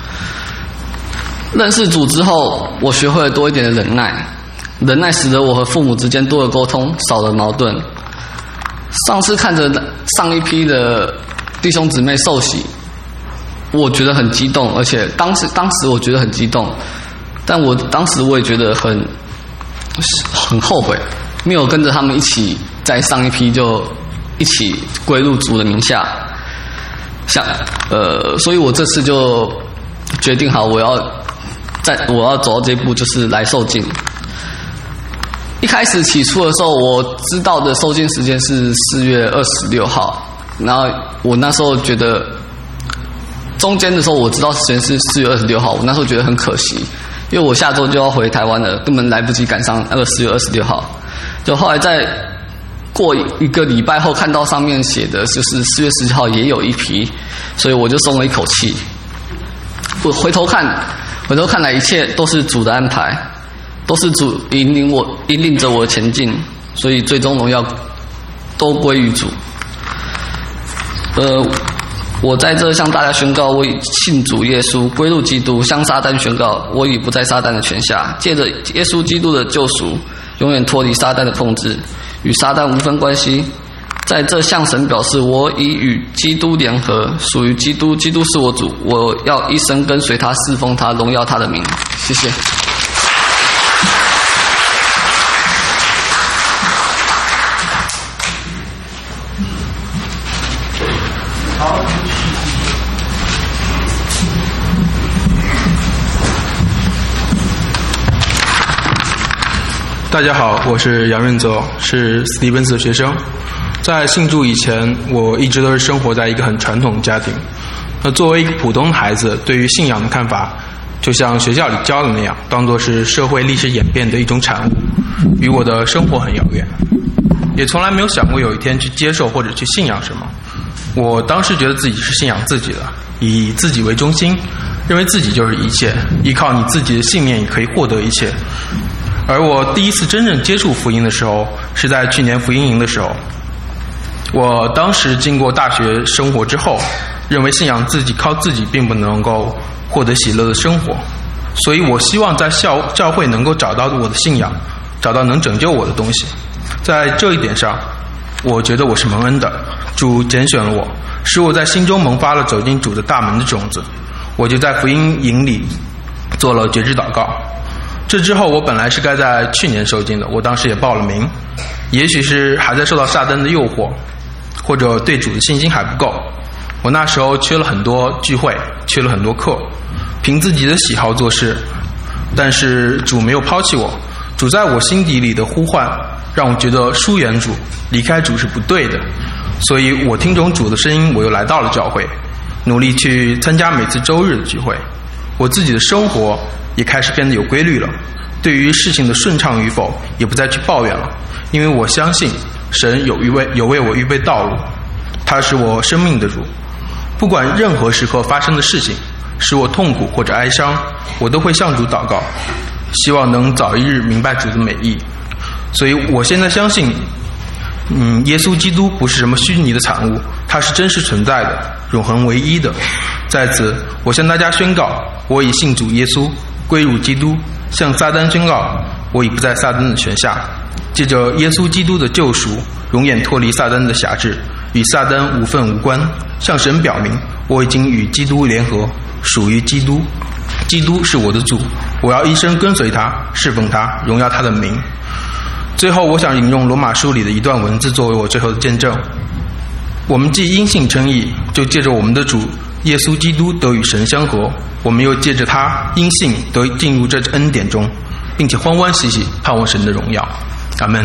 Speaker 5: 认识主之后，我学会了多一点的忍耐，忍耐使得我和父母之间多了沟通，少了矛盾。上次看着上一批的弟兄姊妹受洗，我觉得很激动，而且当时当时我觉得很激动，但我当时我也觉得很很后悔，没有跟着他们一起在上一批就一起归入主的名下。想呃，所以我这次就决定好，我要在我要走到这一步，就是来受浸。一开始起初的时候，我知道的受浸时间是四月二十六号，然后我那时候觉得中间的时候我知道时间是四月二十六号，我那时候觉得很可惜，因为我下周就要回台湾了，根本来不及赶上那个四月二十六号。就后来在过一个礼拜后，看到上面写的就是四月十七号也有一批，所以我就松了一口气。我回头看，回头看来一切都是主的安排，都是主引领我，引领着我前进，所以最终荣耀都归于主。呃，我在这向大家宣告，我已信主耶稣，归入基督，向撒旦宣告，我已不在撒旦的权下，借着耶稣基督的救赎，永远脱离撒旦的控制，与撒旦无分关系。在这向神表示，我已与基督联合，属于基督，基督是我主，我要一生跟随他，侍奉他，荣耀他的名。谢谢。
Speaker 1: 好。
Speaker 6: 大家好，我是杨润泽，是斯蒂芬斯的学生。在信主以前，我一直都是生活在一个很传统的家庭。那作为一个普通的孩子，对于信仰的看法，就像学校里教的那样，当作是社会历史演变的一种产物，与我的生活很遥远。也从来没有想过有一天去接受或者去信仰什么。我当时觉得自己是信仰自己的，以自己为中心，认为自己就是一切，依靠你自己的信念也可以获得一切。而我第一次真正接触福音的时候，是在去年福音营的时候。我当时经过大学生活之后，认为信仰自己靠自己并不能够获得喜乐的生活，所以我希望在教教会能够找到我的信仰，找到能拯救我的东西。在这一点上，我觉得我是蒙恩的，主拣选了我，使我在心中萌发了走进主的大门的种子。我就在福音营里做了决志祷告。这之后，我本来是该在去年受浸的，我当时也报了名。也许是还在受到撒旦的诱惑，或者对主的信心还不够。我那时候缺了很多聚会，缺了很多课，凭自己的喜好做事。但是主没有抛弃我，主在我心底里的呼唤，让我觉得疏远主、离开主是不对的。所以我听从主的声音，我又来到了教会，努力去参加每次周日的聚会。我自己的生活也开始变得有规律了，对于事情的顺畅与否也不再去抱怨了，因为我相信神有预备有为我预备道路，他是我生命的主。不管任何时刻发生的事情使我痛苦或者哀伤，我都会向主祷告，希望能早一日明白主的美意。所以我现在相信嗯，耶稣基督不是什么虚拟的产物，他是真实存在的，永恒唯一的。在此我向大家宣告，我已信主耶稣，归入基督，向撒旦宣告，我已不在撒旦的权下，借着耶稣基督的救赎，永远脱离撒旦的辖制，与撒旦无分无关，向神表明我已经与基督联合，属于基督，基督是我的主，我要一生跟随他，侍奉他，荣耀他的名。最后我想引用罗马书里的一段文字作为我最后的见证。我们既因信称义，就借着我们的主耶稣基督得与神相合，我们又借着他因信得进入这恩典中，并且欢欢喜喜盼望神的荣耀。阿们。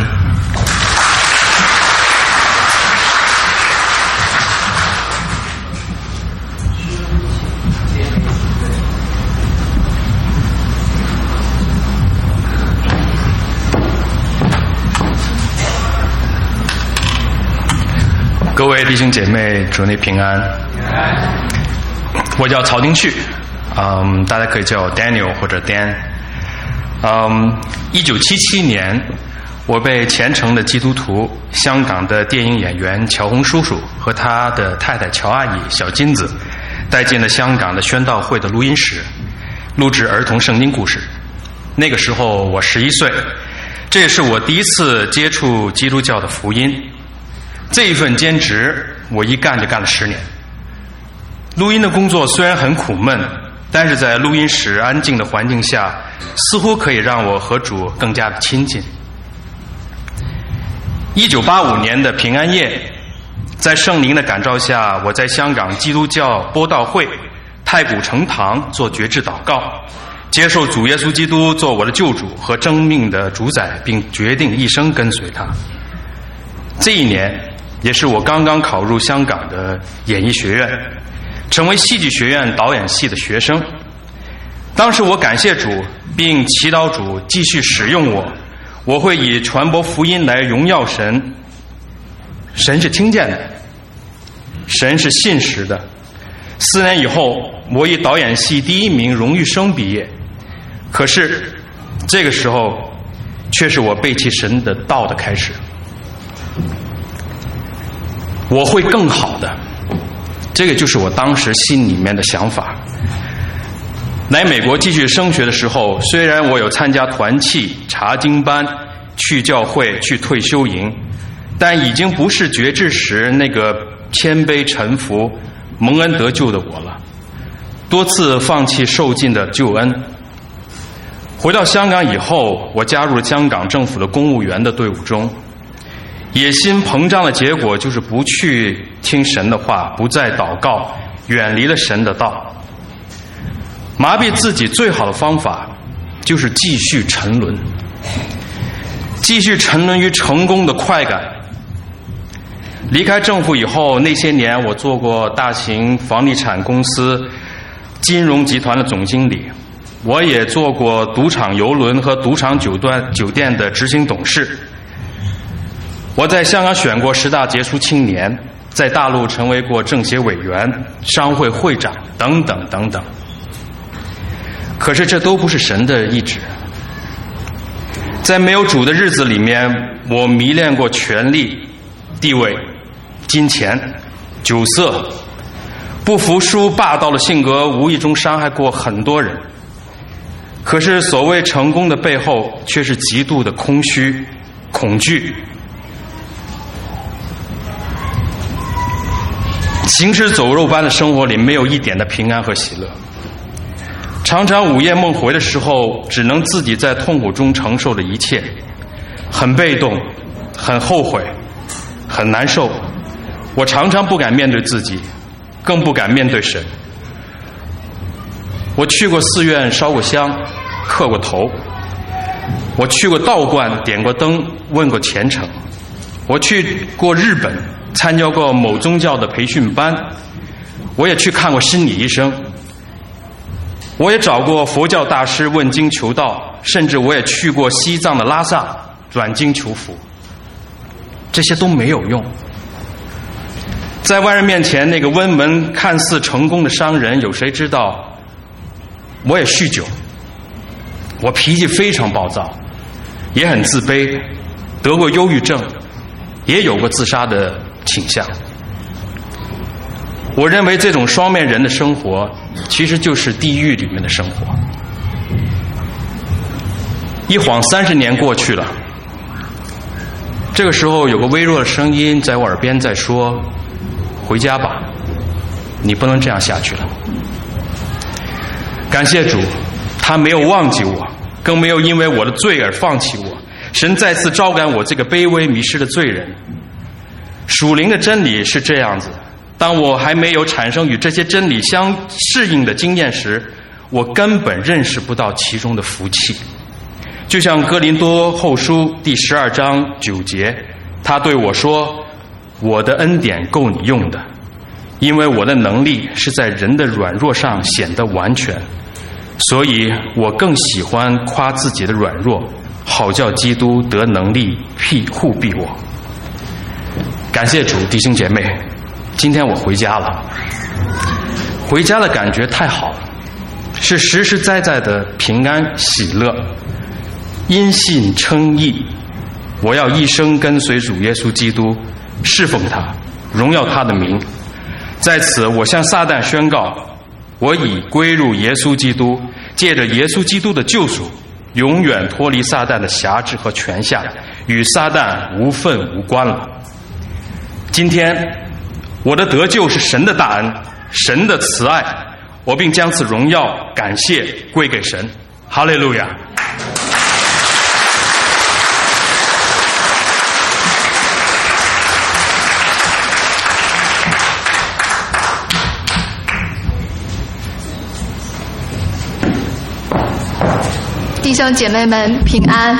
Speaker 7: 各位弟兄姐妹，主内平安。我叫曹丁旭，嗯，大家可以叫我 Daniel 或者 Dan。嗯，一九七七年，我被虔诚的基督徒、香港的电影演员乔洪叔叔和他的太太乔阿姨小金子带进了香港的宣道会的录音室，录制儿童圣经故事。那个时候我十一岁，这也是我第一次接触基督教的福音。这一份兼职我一干就干了十年。录音的工作虽然很苦闷，但是在录音室安静的环境下，似乎可以让我和主更加的亲近。一九八五年的平安夜，在圣灵的感召下，我在香港基督教播道会太古城堂做决志祷告，接受主耶稣基督做我的救主和生命的主宰，并决定一生跟随他。这一年也是我刚刚考入香港的演艺学院，成为戏剧学院导演系的学生。当时我感谢主，并祈祷主继续使用我，我会以传播福音来荣耀神。神是听见的，神是信实的。四年以后，我以导演系第一名荣誉生毕业。可是这个时候却是我背弃神的道的开始。我会更好的，这个就是我当时心里面的想法。来美国继续升学的时候，虽然我有参加团契、查经班、去教会、去退休营，但已经不是决志时那个谦卑臣服、蒙恩得救的我了，多次放弃受尽的救恩。回到香港以后，我加入了香港政府的公务员的队伍中。野心膨胀的结果就是不去听神的话，不再祷告，远离了神的道。麻痹自己最好的方法就是继续沉沦。 继续沉沦于成功的快感。离开政府以后，那些年我做过大型房地产公司金融集团的总经理，我也做过赌场邮轮和赌场酒店酒店的执行董事。我在香港选过十大杰出青年，在大陆成为过政协委员、商会会长等等等等。可是这都不是神的意志。在没有主的日子里面，我迷恋过权力、地位、金钱、酒色，不服输霸道的性格无意中伤害过很多人。可是所谓成功的背后，却是极度的空虚、恐惧。行尸走肉般的生活里，没有一点的平安和喜乐。常常午夜梦回的时候，只能自己在痛苦中承受着一切，很被动，很后悔，很难受。我常常不敢面对自己，更不敢面对神。我去过寺院烧过香，磕过头，我去过道观点过灯，问过虔诚。我去过日本，参加过某宗教的培训班，我也去看过心理医生，我也找过佛教大师问经求道，甚至我也去过西藏的拉萨转经求佛，这些都没有用。在外人面前，那个温文看似成功的商人，有谁知道我也酗酒，我脾气非常暴躁，也很自卑，得过忧郁症，也有过自杀的倾向。我认为这种双面人的生活其实就是地狱里面的生活。一晃三十年过去了，这个时候有个微弱的声音在我耳边在说，回家吧，你不能这样下去了。感谢主，他没有忘记我，更没有因为我的罪而放弃我。神再次招感我这个卑微迷失的罪人。属灵的真理是这样子，当我还没有产生与这些真理相适应的经验时，我根本认识不到其中的福气。就像哥林多后书第十二章九节，他对我说，我的恩典够你用的，因为我的能力是在人的软弱上显得完全，所以我更喜欢夸自己的软弱，好叫基督得能力庇护庇我。感谢主，弟兄姐妹，今天我回家了。回家的感觉太好了，是实实在在的平安喜乐，因信称义。我要一生跟随主耶稣基督，侍奉他，荣耀他的名。在此我向撒旦宣告，我已归入耶稣基督，借着耶稣基督的救赎，永远脱离撒旦的辖制和权下，与撒旦无份无关了。今天我的得救是神的大恩，神的慈爱，我并将此荣耀感谢归给神。哈利路亚。
Speaker 4: 弟兄姐妹们平安。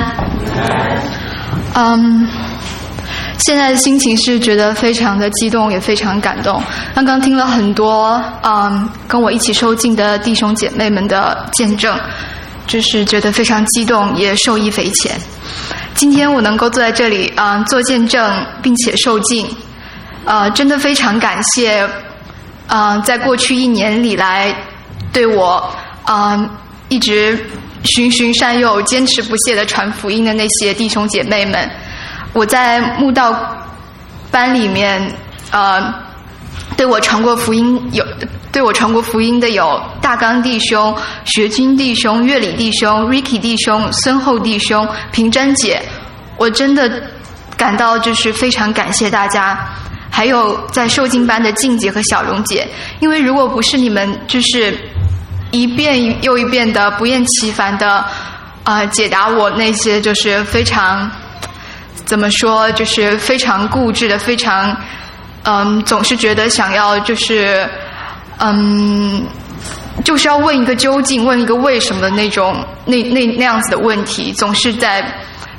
Speaker 4: 嗯，现在的心情是觉得非常的激动，也非常感动。刚刚听了很多嗯跟我一起受浸的弟兄姐妹们的见证，就是觉得非常激动，也受益匪浅。今天我能够坐在这里嗯做见证并且受浸，呃真的非常感谢嗯在过去一年里来对我嗯一直循循善诱、坚持不懈地传福音的那些弟兄姐妹们。我在慕道班里面，呃，对我传过福音有对我传过福音的有大刚弟兄、学军弟兄、乐理弟兄、Ricky 弟兄、孙厚弟兄、平珍姐。我真的感到就是非常感谢大家，还有在受浸班的静姐和小荣姐，因为如果不是你们就是一遍又一遍的不厌其烦的呃解答我那些就是非常怎么说就是非常固执的非常嗯总是觉得想要就是嗯就是要问一个究竟问一个为什么的那种那那那样子的问题，总是在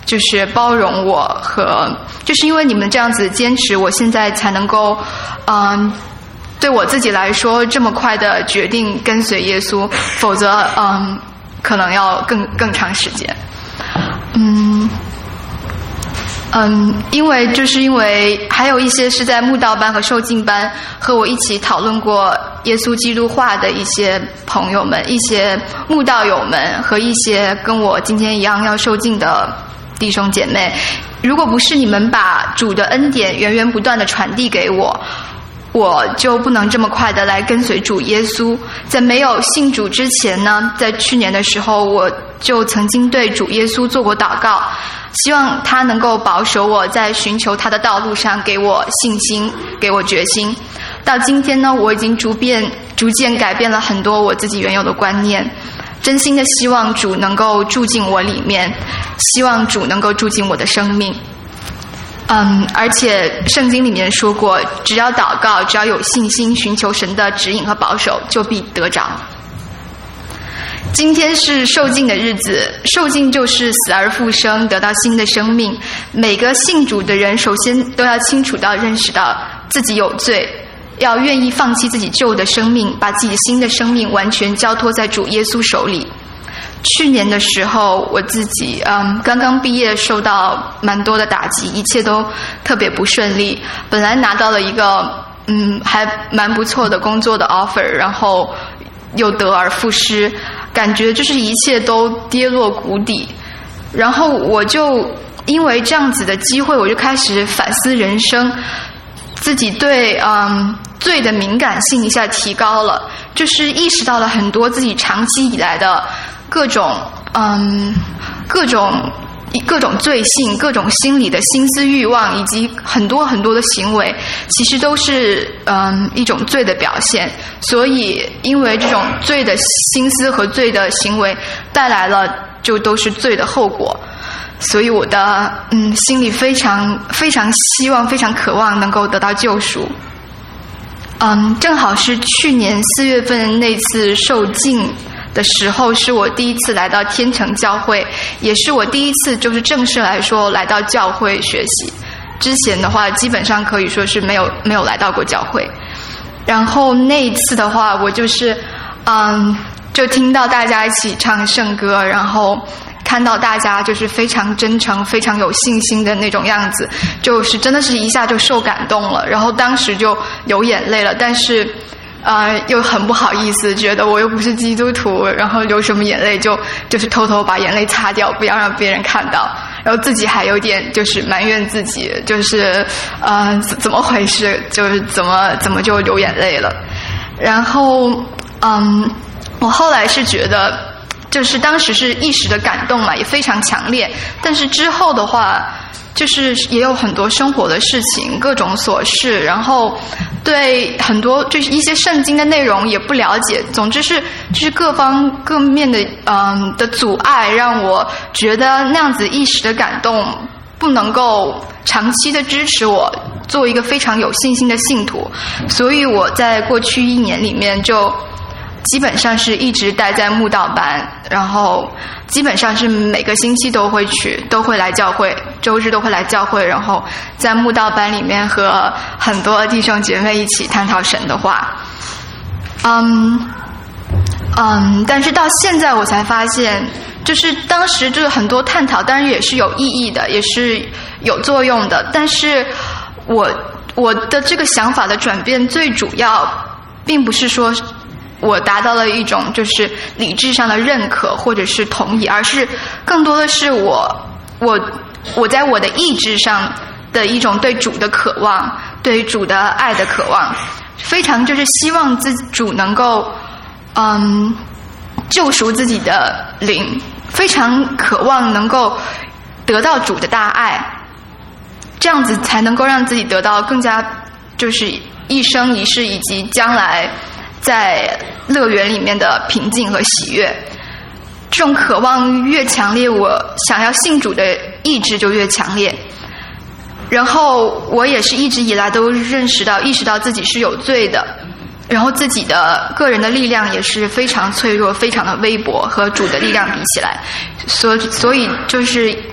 Speaker 4: 就是包容我和，就是因为你们这样子坚持，我现在才能够，嗯，对我自己来说这么快的决定跟随耶稣，否则嗯，可能要更更长时间。嗯。嗯，因为就是因为还有一些是在慕道班和受浸班和我一起讨论过耶稣基督化的一些朋友们，一些慕道友们和一些跟我今天一样要受浸的弟兄姐妹，如果不是你们把主的恩典源源不断的传递给我，我就不能这么快的来跟随主耶稣。在没有信主之前呢，在去年的时候，我就曾经对主耶稣做过祷告，希望他能够保守我在寻求他的道路上，给我信心，给我决心。到今天呢，我已经逐渐逐渐改变了很多我自己原有的观念，真心的希望主能够住进我里面，希望主能够住进我的生命。嗯，而且圣经里面说过，只要祷告，只要有信心，寻求神的指引和保守，就必得着。今天是受浸的日子，受浸就是死而复生，得到新的生命。每个信主的人首先都要清楚到认识到自己有罪，要愿意放弃自己旧的生命，把自己新的生命完全交托在主耶稣手里。去年的时候，我自己嗯刚刚毕业，受到蛮多的打击，一切都特别不顺利。本来拿到了一个嗯还蛮不错的工作的 offer， 然后又得而复失，感觉就是一切都跌落谷底。然后我就因为这样子的机会，我就开始反思人生，自己对嗯罪的敏感性一下提高了，就是意识到了很多自己长期以来的各种嗯各种各种罪性，各种心理的心思欲望，以及很多很多的行为，其实都是嗯一种罪的表现。所以因为这种罪的心思和罪的行为带来了就都是罪的后果，所以我的嗯心里非常非常希望，非常渴望能够得到救赎。嗯，正好是去年四月份那次受浸的时候，是我第一次来到天成教会，也是我第一次就是正式来说来到教会学习。之前的话基本上可以说是没有没有来到过教会。然后那一次的话，我就是嗯就听到大家一起唱圣歌，然后看到大家就是非常真诚，非常有信心的那种样子，就是真的是一下就受感动了，然后当时就流眼泪了。但是呃，又很不好意思，觉得我又不是基督徒，然后流什么眼泪，就就是偷偷把眼泪擦掉，不要让别人看到。然后自己还有点就是埋怨自己，就是呃怎么回事，就是怎么怎么就流眼泪了。然后嗯，我后来是觉得，就是当时是一时的感动嘛，也非常强烈。但是之后的话，就是也有很多生活的事情，各种琐事，然后对很多就是一些圣经的内容也不了解。总之是就是各方各面的嗯的阻碍，让我觉得那样子一时的感动不能够长期的支持我做一个非常有信心的信徒。所以我在过去一年里面就基本上是一直待在慕道班，然后基本上是每个星期都会去，都会来教会，周日都会来教会，然后在慕道班里面和很多弟兄姐妹一起探讨神的话。嗯嗯，但是到现在我才发现，就是当时就是很多探讨当然也是有意义的，也是有作用的，但是我我的这个想法的转变最主要并不是说我达到了一种就是理智上的认可或者是同意，而是更多的是我我我在我的意志上的一种对主的渴望，对主的爱的渴望，非常就是希望自主能够嗯救赎自己的灵，非常渴望能够得到主的大爱，这样子才能够让自己得到更加就是一生一世以及将来在乐园里面的平静和喜悦。这种渴望越强烈，我想要信主的意志就越强烈。然后我也是一直以来都认识到意识到自己是有罪的，然后自己的个人的力量也是非常脆弱，非常的微薄，和主的力量比起来，所所以就是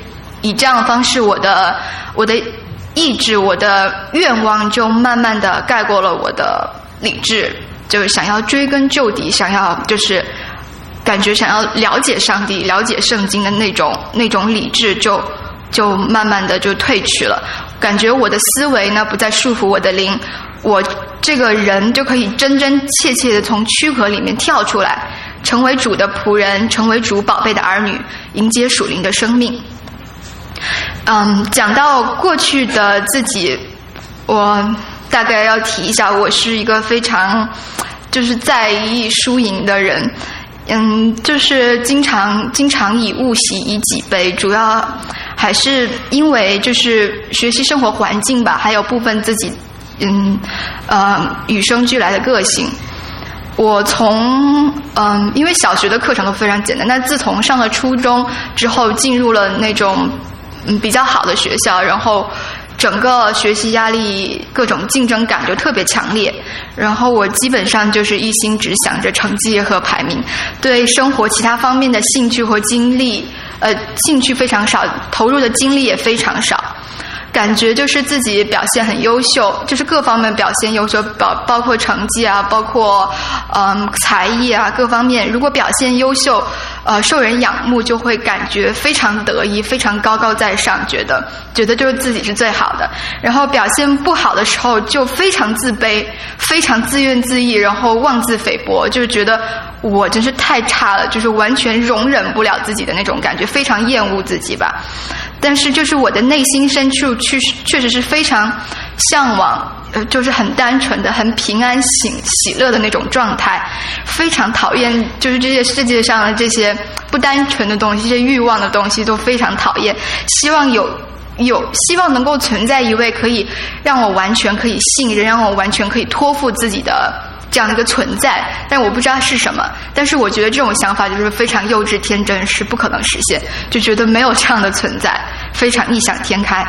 Speaker 4: 以这样的方式，我的我的意志、我的愿望就慢慢的盖过了我的理智，就是想要追根究底，想要就是感觉想要了解上帝、了解圣经的那种那种理智就就慢慢的就退去了。感觉我的思维呢不再束缚我的灵，我这个人就可以真真切切的从躯壳里面跳出来，成为主的仆人，成为主宝贝的儿女，迎接属灵的生命。嗯，讲到过去的自己，我大概要提一下，我是一个非常就是在意输赢的人。嗯，就是经常经常以物喜，以己悲，主要还是因为就是学习生活环境吧，还有部分自己嗯呃与生俱来的个性。我从嗯，因为小学的课程都非常简单，但自从上了初中之后，进入了那种嗯比较好的学校，然后整个学习压力、各种竞争感就特别强烈，然后我基本上就是一心只想着成绩和排名，对生活其他方面的兴趣和精力，呃，兴趣非常少，投入的精力也非常少。感觉就是自己表现很优秀，就是各方面表现优秀，包包括成绩啊，包括嗯才艺啊，各方面如果表现优秀，呃受人仰慕，就会感觉非常得意，非常高高在上，觉得觉得就是自己是最好的。然后表现不好的时候就非常自卑，非常自怨自艾，然后妄自菲薄，就是觉得我真是太差了，就是完全容忍不了自己的那种感觉，非常厌恶自己吧。但是就是我的内心深处确实确实是非常向往，呃，就是很单纯的、很平安喜喜乐的那种状态，非常讨厌就是这些世界上的这些不单纯的东西、这些欲望的东西都非常讨厌。希望有有希望能够存在一位可以让我完全可以信任、让我完全可以托付自己的这样的一个存在，但我不知道是什么。但是我觉得这种想法就是非常幼稚天真，是不可能实现，就觉得没有这样的存在，非常异想天开。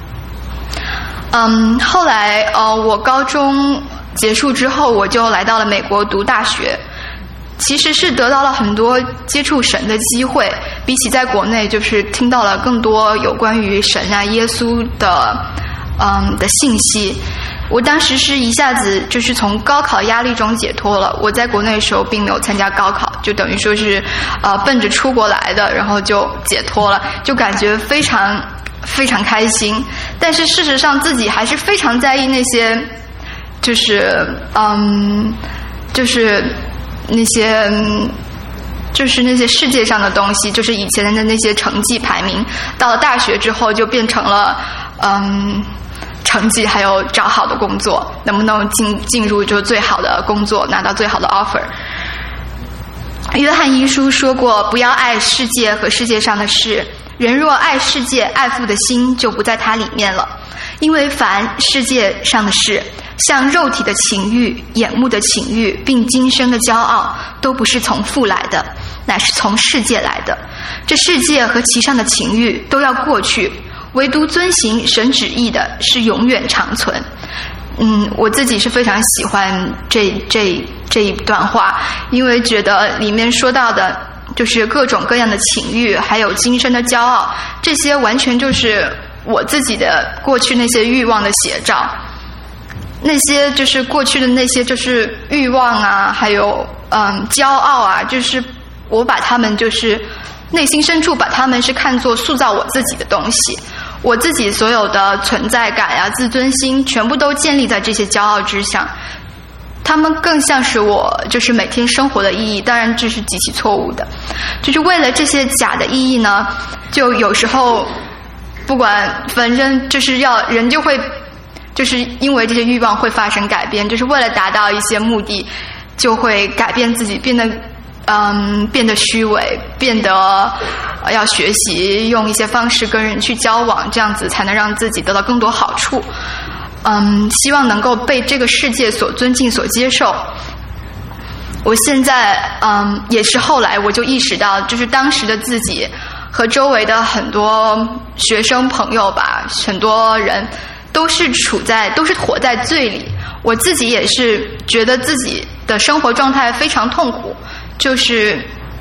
Speaker 4: 嗯，后来呃，我高中结束之后，我就来到了美国读大学。其实是得到了很多接触神的机会，比起在国内，就是听到了更多有关于神啊、耶稣的嗯的信息。我当时是一下子就是从高考压力中解脱了。我在国内的时候并没有参加高考，就等于说是呃奔着出国来的，然后就解脱了，就感觉非常非常开心。但是事实上自己还是非常在意那些就是嗯就是那些就是那些世界上的东西，就是以前的那些成绩排名，到了大学之后就变成了嗯成绩，还有找好的工作，能不能进进入就最好的工作，拿到最好的 offer。约翰一书说过，不要爱世界和世界上的事，人若爱世界，爱父的心就不在它里面了。因为凡世界上的事，像肉体的情欲、眼目的情欲，并今生的骄傲，都不是从父来的，乃是从世界来的。这世界和其上的情欲都要过去，唯独遵行神旨意的是永远长存。嗯，我自己是非常喜欢这这这一段话，因为觉得里面说到的就是各种各样的情欲，还有今生的骄傲，这些完全就是我自己的过去那些欲望的写照。那些就是过去的那些就是欲望啊，还有嗯骄傲啊，就是我把他们就是内心深处把他们是看作塑造我自己的东西。我自己所有的存在感啊、自尊心全部都建立在这些骄傲之上，他们更像是我就是每天生活的意义，当然这是极其错误的。就是为了这些假的意义呢，就有时候不管反正就是要人就会就是因为这些欲望会发生改变，就是为了达到一些目的就会改变自己，变得嗯，变得虚伪，变得要学习用一些方式跟人去交往，这样子才能让自己得到更多好处。嗯，希望能够被这个世界所尊敬、所接受。我现在嗯，也是后来我就意识到，就是当时的自己和周围的很多学生朋友吧，很多人都是处在都是活在罪里。我自己也是觉得自己的生活状态非常痛苦。就是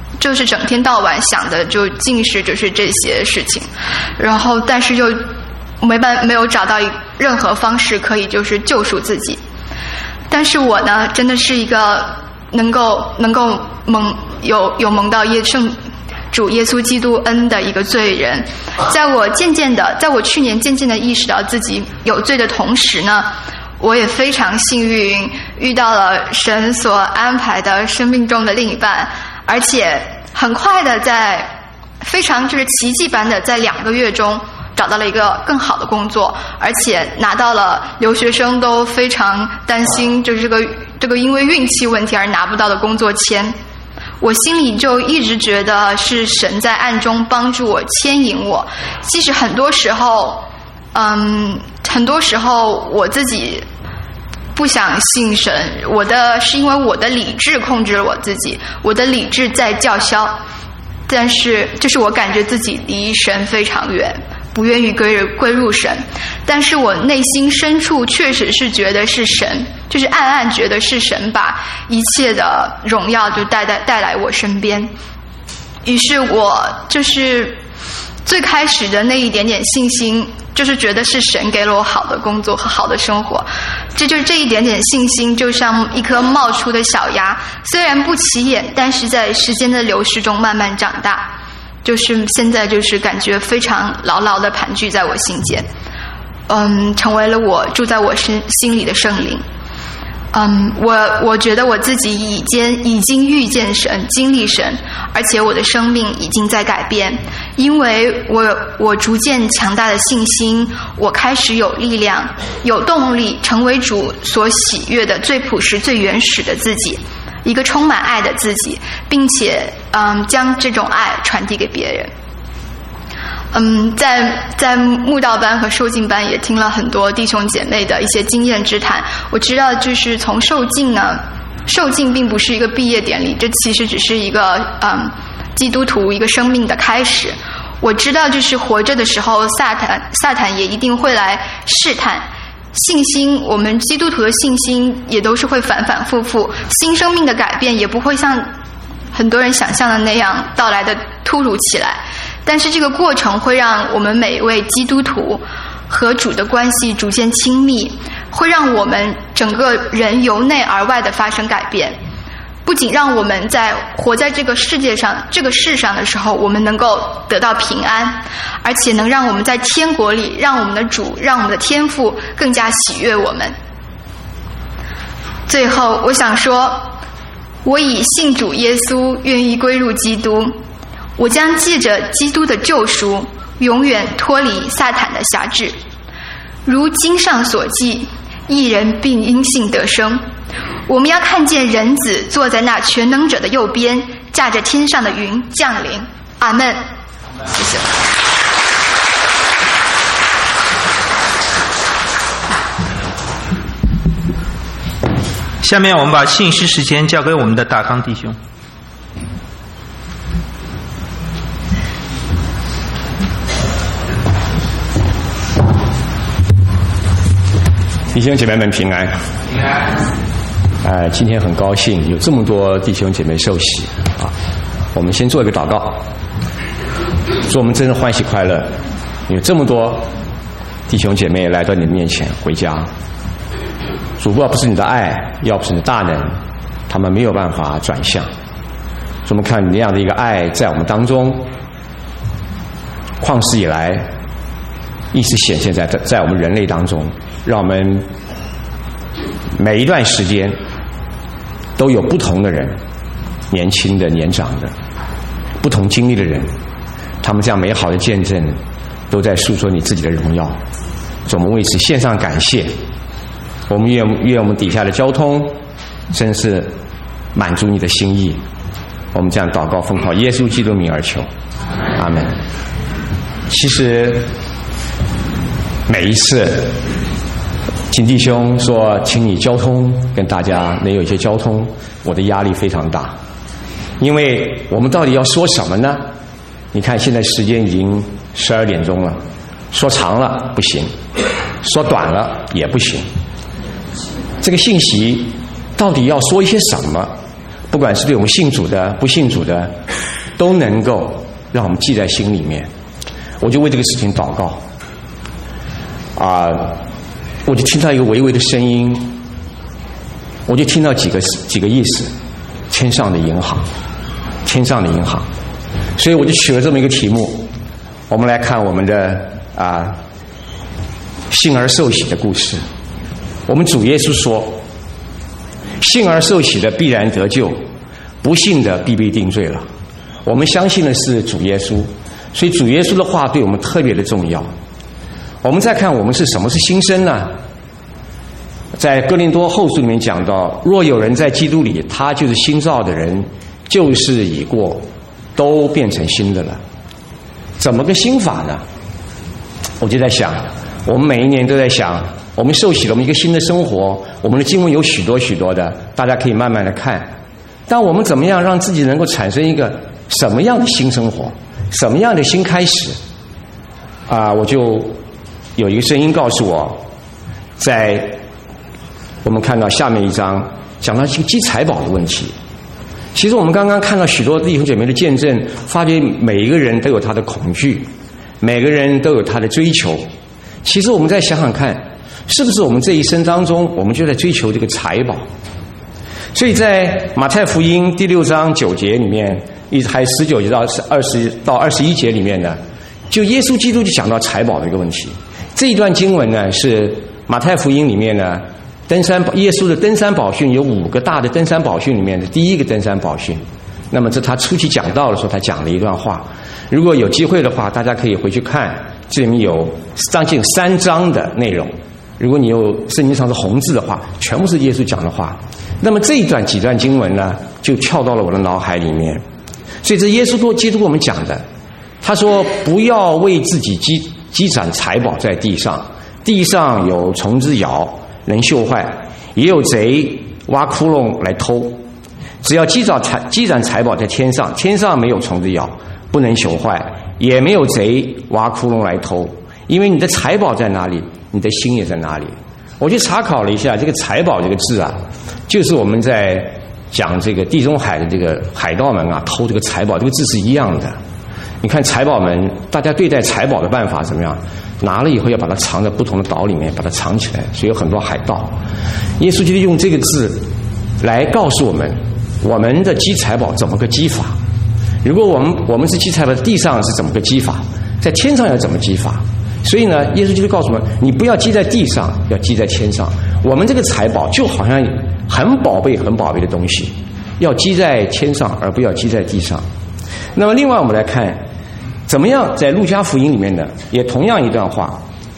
Speaker 4: 就是整天到晚想的就尽是就是这些事情，然后但是又没办没有找到任何方式可以就是救赎自己。但是我呢，真的是一个能够能够蒙有有蒙到耶圣主耶稣基督恩的一个罪人。在我渐渐的，在我去年渐渐的意识到自己有罪的同时呢，我也非常幸运遇到了神所安排的生命中的另一半，而且很快的在非常就是奇迹般的在两个月中找到了一个更好的工作，而且拿到了留学生都非常担心就是这个这个因为运气问题而拿不到的工作签。我心里就一直觉得是神在暗中帮助我牵引我，即使很多时候嗯很多时候我自己不想信神，我的是因为我的理智控制了我自己，我的理智在叫嚣，但是就是我感觉自己离神非常远，不愿意归归入神，但是我内心深处确实是觉得是神，就是暗暗觉得是神把一切的荣耀就带带带来我身边。于是我就是最开始的那一点点信心，就是觉得是神给了我好的工作和好的生活，这就是这一点点信心就像一颗冒出的小芽，虽然不起眼，但是在时间的流逝中慢慢长大，就是现在就是感觉非常牢牢的盘踞在我心间，嗯，成为了我住在我心心里的圣灵。嗯，我我觉得我自己已经已经遇见神，经历神，而且我的生命已经在改变，因为我我逐渐强大的信心，我开始有力量、有动力，成为主所喜悦的最朴实、最原始的自己，一个充满爱的自己，并且嗯，将这种爱传递给别人。嗯，在在慕道班和受浸班也听了很多弟兄姐妹的一些经验之谈。我知道，就是从受浸呢，受浸并不是一个毕业典礼，这其实只是一个嗯基督徒一个生命的开始。我知道，就是活着的时候，撒旦撒旦也一定会来试探信心。我们基督徒的信心也都是会反反复复，新生命的改变也不会像很多人想象的那样到来的突如其来。但是这个过程会让我们每一位基督徒和主的关系逐渐亲密，会让我们整个人由内而外的发生改变。不仅让我们在活在这个世界上、这个世上的时候，我们能够得到平安，而且能让我们在天国里，让我们的主、让我们的天父更加喜悦我们。最后，我想说，我以信主耶稣，愿意归入基督。我将借着基督的救赎，永远脱离撒旦的辖制。如经上所记，义人必因信得生。我们要看见人子坐在那全能者的右边，驾着天上的云降临。阿们。谢谢。
Speaker 1: 下面我们把信息时间交给我们的大康弟兄。
Speaker 8: 弟兄姐妹们平安。平安。呃，今天很高兴有这么多弟兄姐妹受洗啊！我们先做一个祷告，祝我们真的欢喜快乐，有这么多弟兄姐妹来到你的面前回家。主要不是你的爱，要不是你的大能，他们没有办法转向。我们看你那样的一个爱在我们当中，旷世以来一直显现在在我们人类当中，让我们每一段时间都有不同的人，年轻的、年长的，不同经历的人，他们这样美好的见证都在诉说你自己的荣耀。我们为此献上感谢。我们愿愿我们底下的交通真是满足你的心意。我们这样祷告奉靠耶稣基督名而求，阿门。其实每一次请弟兄说请你交通跟大家能有一些交通，我的压力非常大，因为我们到底要说什么呢？你看现在时间已经十二点钟了，说长了不行，说短了也不行。这个信息到底要说一些什么？ 不管是对我们信主的、不信主的，都能够让我们记在心里面。我就为这个事情祷告。啊，我就听到一个微微的声音，我就听到几个几个意思：天上的银行，天上的银行。所以我就取了这么一个题目，我们来看我们的啊信而受洗的故事。我们主耶稣说，信而受洗的必然得救，不信的必被定罪了。我们相信的是主耶稣，所以主耶稣的话对我们特别的重要。我们再看我们是什么是新生呢？在哥林多后书里面讲到，若有人在基督里，他就是新造的人，旧事已过，都变成新的了。怎么个新法呢？我就在想，我们每一年都在想，我们受洗了，我们一个新的生活，我们的经文有许多许多的，大家可以慢慢的看。但我们怎么样让自己能够产生一个什么样的新生活，什么样的新开始？啊，我就有一个声音告诉我，在我们看到下面一章讲到这个积财宝的问题。其实我们刚刚看到许多弟兄姐妹的见证，发觉每一个人都有他的恐惧，每个人都有他的追求。其实我们再想想看，是不是我们这一生当中，我们就在追求这个财宝？所以在马太福音第六章九节里面，一直还十九节到二十到二十一节里面呢，就耶稣基督就讲到财宝的一个问题。这一段经文呢，是马太福音里面呢，登山耶稣的登山宝训有五个大的登山宝训里面的第一个登山宝训。那么这他初期讲到的时候，他讲了一段话。如果有机会的话，大家可以回去看，这里面有将近三章的内容。如果你有圣经上的红字的话，全部是耶稣讲的话。那么这一段几段经文呢，就跳到了我的脑海里面。所以这耶稣多基督跟我们讲的，他说不要为自己积积攒财宝在地上，地上有虫子咬，能锈坏，也有贼挖窟窿来偷。只要积攒财积攒财宝在天上，天上没有虫子咬，不能朽坏，也没有贼挖窟窿来偷。因为你的财宝在哪里，你的心也在哪里。我去查考了一下，这个财宝这个字啊，就是我们在讲这个地中海的这个海盗们啊偷这个财宝，这个字是一样的。你看财宝们，大家对待财宝的办法怎么样？拿了以后要把它藏在不同的岛里面，把它藏起来，所以有很多海盗。耶稣就是用这个字来告诉我们，我们的积财宝怎么个积法。如果我们我们是积财宝，地上是怎么个积法，在天上要怎么积法。所以呢，耶稣就是告诉我们，你不要积在地上，要积在天上。我们这个财宝就好像很宝贝很宝贝的东西，要积在天上，而不要积在地上。那么另外我们来看，怎么样在路加福音里面呢，也同样一段话。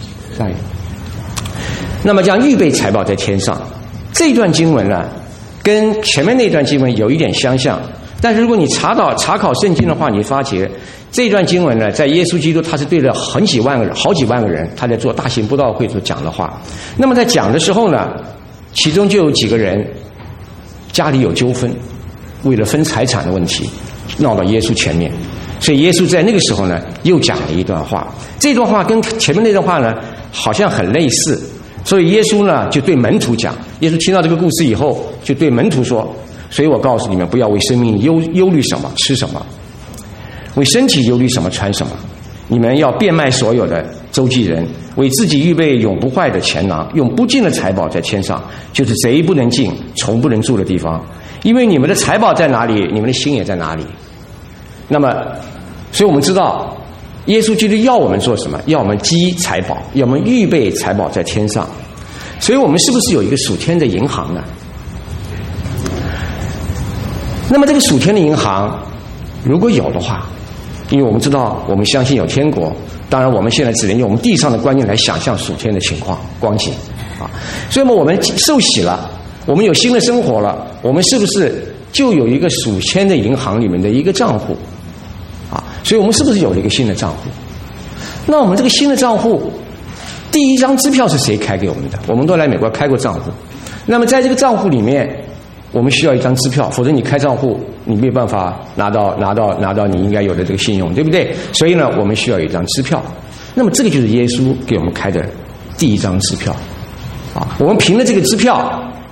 Speaker 8: 那么将预备财宝在天上，这段经文呢，跟前面那段经文有一点相像。但是如果你查到查考圣经的话，你发觉这段经文呢，在耶稣基督他是对着很几万个人、好几万个人，他在做大型布道会所讲的话。那么在讲的时候呢，其中就有几个人家里有纠纷，为了分财产的问题闹到耶稣前面，所以耶稣在那个时候呢又讲了一段话。这段话跟前面那段话呢好像很类似，所以耶稣呢就对门徒讲，耶稣听到这个故事以后就对门徒说，所以我告诉你们，不要为生命忧忧虑什么吃什么，为身体忧虑什么穿什么。你们要变卖所有的，周济人，为自己预备永不坏的钱囊，用不尽的财宝在天上，就是贼不能进，虫不能住的地方。因为你们的财宝在哪里，你们的心也在哪里。那么所以我们知道耶稣基督要我们做什么，要我们积财宝，要我们预备财宝在天上。所以我们是不是有一个属天的银行呢？那么这个属天的银行如果有的话，因为我们知道我们相信有天国，当然我们现在只能用我们地上的观念来想象属天的情况光景啊。所以我们受洗了，我们有新的生活了，我们是不是就有一个属天的银行里面的一个账户啊？所以我们是不是有了一个新的账户？那我们这个新的账户第一张支票是谁开给我们的？我们都来美国开过账户。那么在这个账户里面，我们需要一张支票，否则你开账户你没有办法拿到拿到拿到你应该有的这个信用，对不对？所以呢，我们需要有一张支票。那么这个就是耶稣给我们开的第一张支票啊。我们凭着这个支票，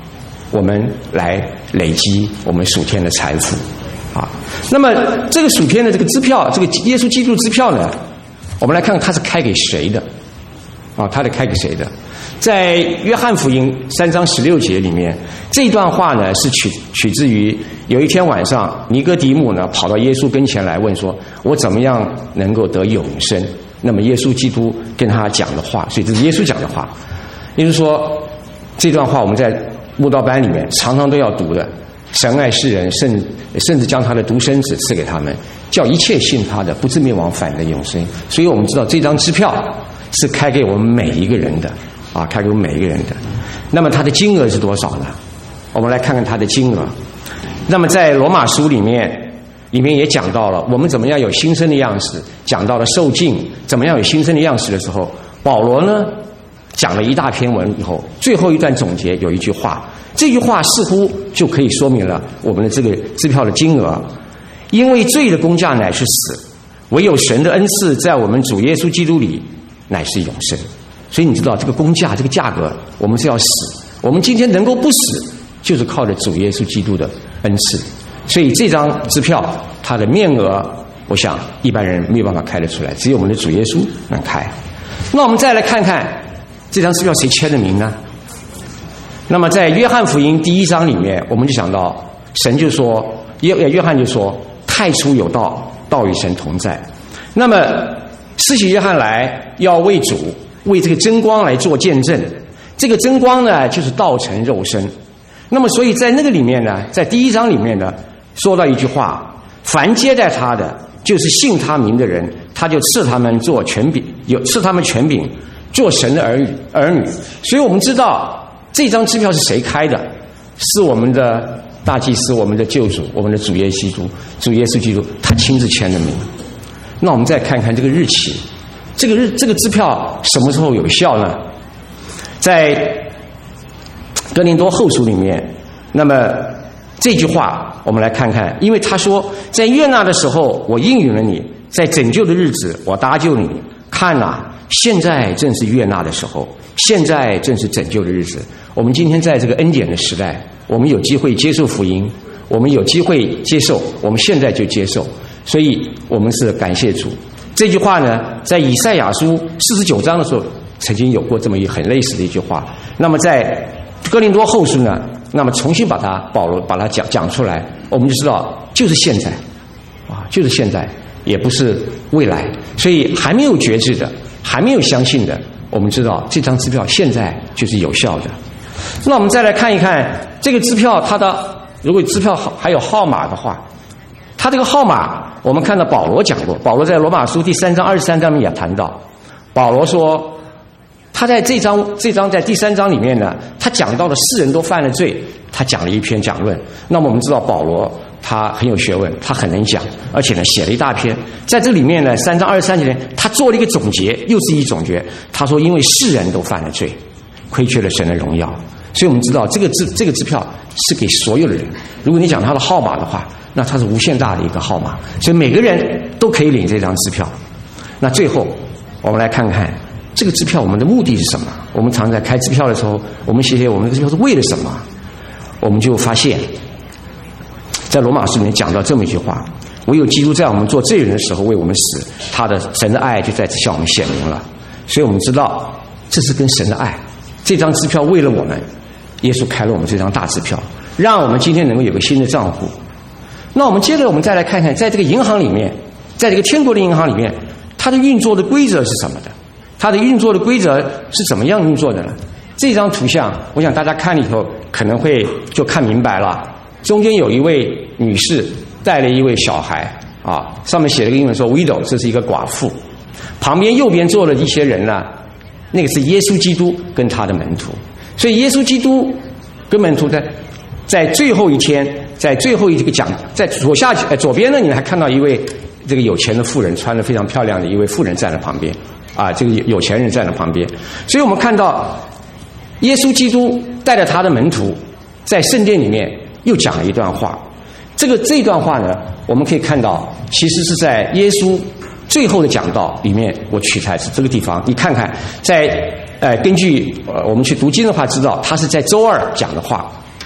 Speaker 8: 我们来累积我们属天的财富啊。那么这个属天的这个支票，这个耶稣基督支票呢，我们来看看它是开给谁的啊？它是开给谁的？在约翰福音三章十六节里面，这段话呢是取取自于有一天晚上，尼哥底母呢跑到耶稣跟前来问说：“我怎么样能够得永生？”那么耶稣基督跟他讲的话，所以这是耶稣讲的话。也就是说，这段话我们在慕道班里面常常都要读的。神爱世人，甚甚至将他的独生子赐给他们，叫一切信他的不至灭亡，反得永生。所以我们知道这张支票是开给我们每一个人的。啊，开给我们每一个人的。那么它的金额是多少呢？我们来看看它的金额。那么在罗马书里面，里面也讲到了我们怎么样有新生的样式，讲到了受尽怎么样有新生的样式的时候，保罗呢讲了一大篇文以后，最后一段总结有一句话，这句话似乎就可以说明了我们的这个支票的金额。因为罪的工价乃是死，唯有神的恩赐在我们主耶稣基督里乃是永生。所以你知道这个工价，这个价格，我们是要死。我们今天能够不死，就是靠着主耶稣基督的恩赐。所以这张支票它的面额，我想一般人没有办法开得出来，只有我们的主耶稣能开。那我们再来看看这张支票谁签的名呢？那么在约翰福音第一章里面，我们就想到神就说，约约翰就说，太初有道，道与神同在。那么施洗约翰来要为主。为这个真光来做见证，这个真光呢就是道成肉身。那么所以在那个里面呢，在第一章里面呢说到一句话，凡接待他的就是信他名的人，他就赐他们做权柄，有赐他们权柄做神的儿女儿女。所以我们知道这张支票是谁开的，是我们的大祭司，我们的救主，我们的主耶稣基督，主耶稣基督他亲自签的名。那我们再看看这个日期，这个日这个支票什么时候有效呢？在哥林多后书里面，那么这句话我们来看看，因为他说，在悦纳的时候我应允了你，在拯救的日子我搭救你。看啊，现在正是悦纳的时候，现在正是拯救的日子。我们今天在这个恩典的时代，我们有机会接受福音，我们有机会接受，我们现在就接受，所以我们是感谢主。这句话呢，在以赛亚书四十九章的时候曾经有过这么一很类似的一句话。那么在哥林多后书呢，那么重新把它保罗把它讲讲出来，我们就知道就是现在啊，就是现在，也不是未来。所以还没有觉知的，还没有相信的，我们知道这张支票现在就是有效的。那我们再来看一看这个支票，它的如果支票还有号码的话，它这个号码我们看到保罗讲过，保罗在罗马书第三章二十三章里面也谈到，保罗说他在这章这章在第三章里面呢，他讲到了世人都犯了罪，他讲了一篇讲论。那么我们知道保罗他很有学问，他很能讲，而且呢写了一大篇。在这里面呢，三章二十三节他做了一个总结，又是一总结。他说，因为世人都犯了罪，亏缺了神的荣耀。所以我们知道这个支这个支票是给所有的人。如果你讲他的号码的话，那它是无限大的一个号码，所以每个人都可以领这张支票。那最后我们来看看这个支票我们的目的是什么？我们常在开支票的时候，我们写写我们的支票是为了什么？我们就发现在罗马书里面讲到这么一句话，唯有基督在我们做罪人的时候为我们死，他的神的爱就在此向我们显明了。所以我们知道这是跟神的爱，这张支票为了我们，耶稣开了我们这张大支票，让我们今天能够有个新的账户。那我们接着我们再来看看，在这个银行里面，在这个天国的银行里面，它的运作的规则是什么的？它的运作的规则是怎么样运作的呢？这张图像我想大家看了以后可能会就看明白了。中间有一位女士带了一位小孩啊，上面写了个英文说 widow， 这是一个寡妇。旁边右边坐了一些人呢，那个是耶稣基督跟他的门徒。所以耶稣基督跟门徒在在最后一天，在最后一个讲，在左下呃左边呢，你还看到一位这个有钱的妇人，穿得非常漂亮的一位妇人站在旁边啊，这个有钱人站在旁边。所以我们看到耶稣基督带着他的门徒在圣殿里面又讲了一段话。这个这段话呢，我们可以看到其实是在耶稣最后的讲道里面，我取材是这个地方。你看看，在呃根据呃我们去读经的话知道，他是在周二讲的话。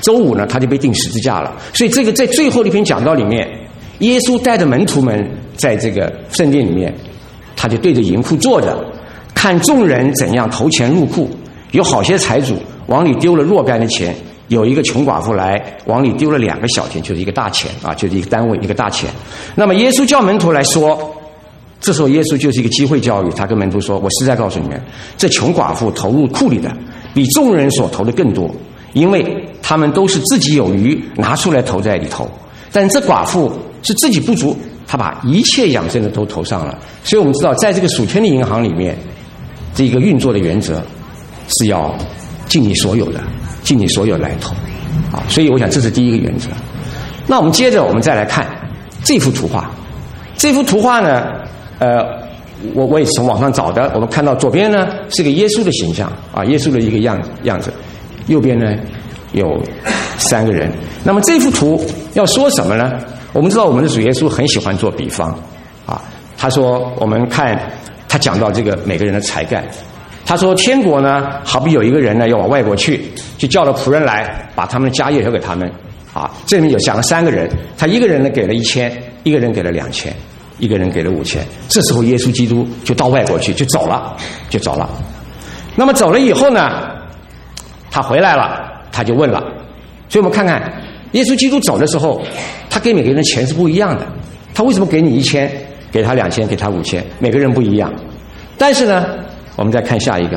Speaker 8: 周五呢他就被钉十字架了。所以这个在最后的一篇讲道里面，耶稣带着门徒们在这个圣殿里面，他就对着银库坐着，看众人怎样投钱入库。有好些财主往里丢了若干的钱，有一个穷寡妇来往里丢了两个小钱，就是一个大钱啊，就是一个单位一个大钱。那么耶稣叫门徒来说，这时候耶稣就是一个机会教育，他跟门徒说，我实在告诉你们，这穷寡妇投入库里的比众人所投的更多，因为他们都是自己有余拿出来投在里头，但这寡妇是自己不足，他把一切养生的都投上了。所以我们知道在这个属天的银行里面，这个运作的原则是要尽你所有的尽你所有来投啊，所以我想这是第一个原则。那我们接着我们再来看这幅图画。这幅图画呢呃我我也是从网上找的，我们看到左边呢是个耶稣的形象啊，耶稣的一个样样子，右边呢有三个人。那么这幅图要说什么呢？我们知道我们的主耶稣很喜欢做比方啊，他说我们看他讲到这个每个人的才干，他说天国呢好比有一个人呢要往外国去，就叫了仆人来把他们的家业交给他们啊。这里面有讲了三个人，他一个人呢给了一千，一个人给了两千，一个人给了五千。这时候耶稣基督就到外国去，就走了就走了。那么走了以后呢，他回来了，他就问了。所以我们看看耶稣基督走的时候，他给每个人的钱是不一样的，他为什么给你一千，给他两千，给他五千，每个人不一样。但是呢我们再看下一个，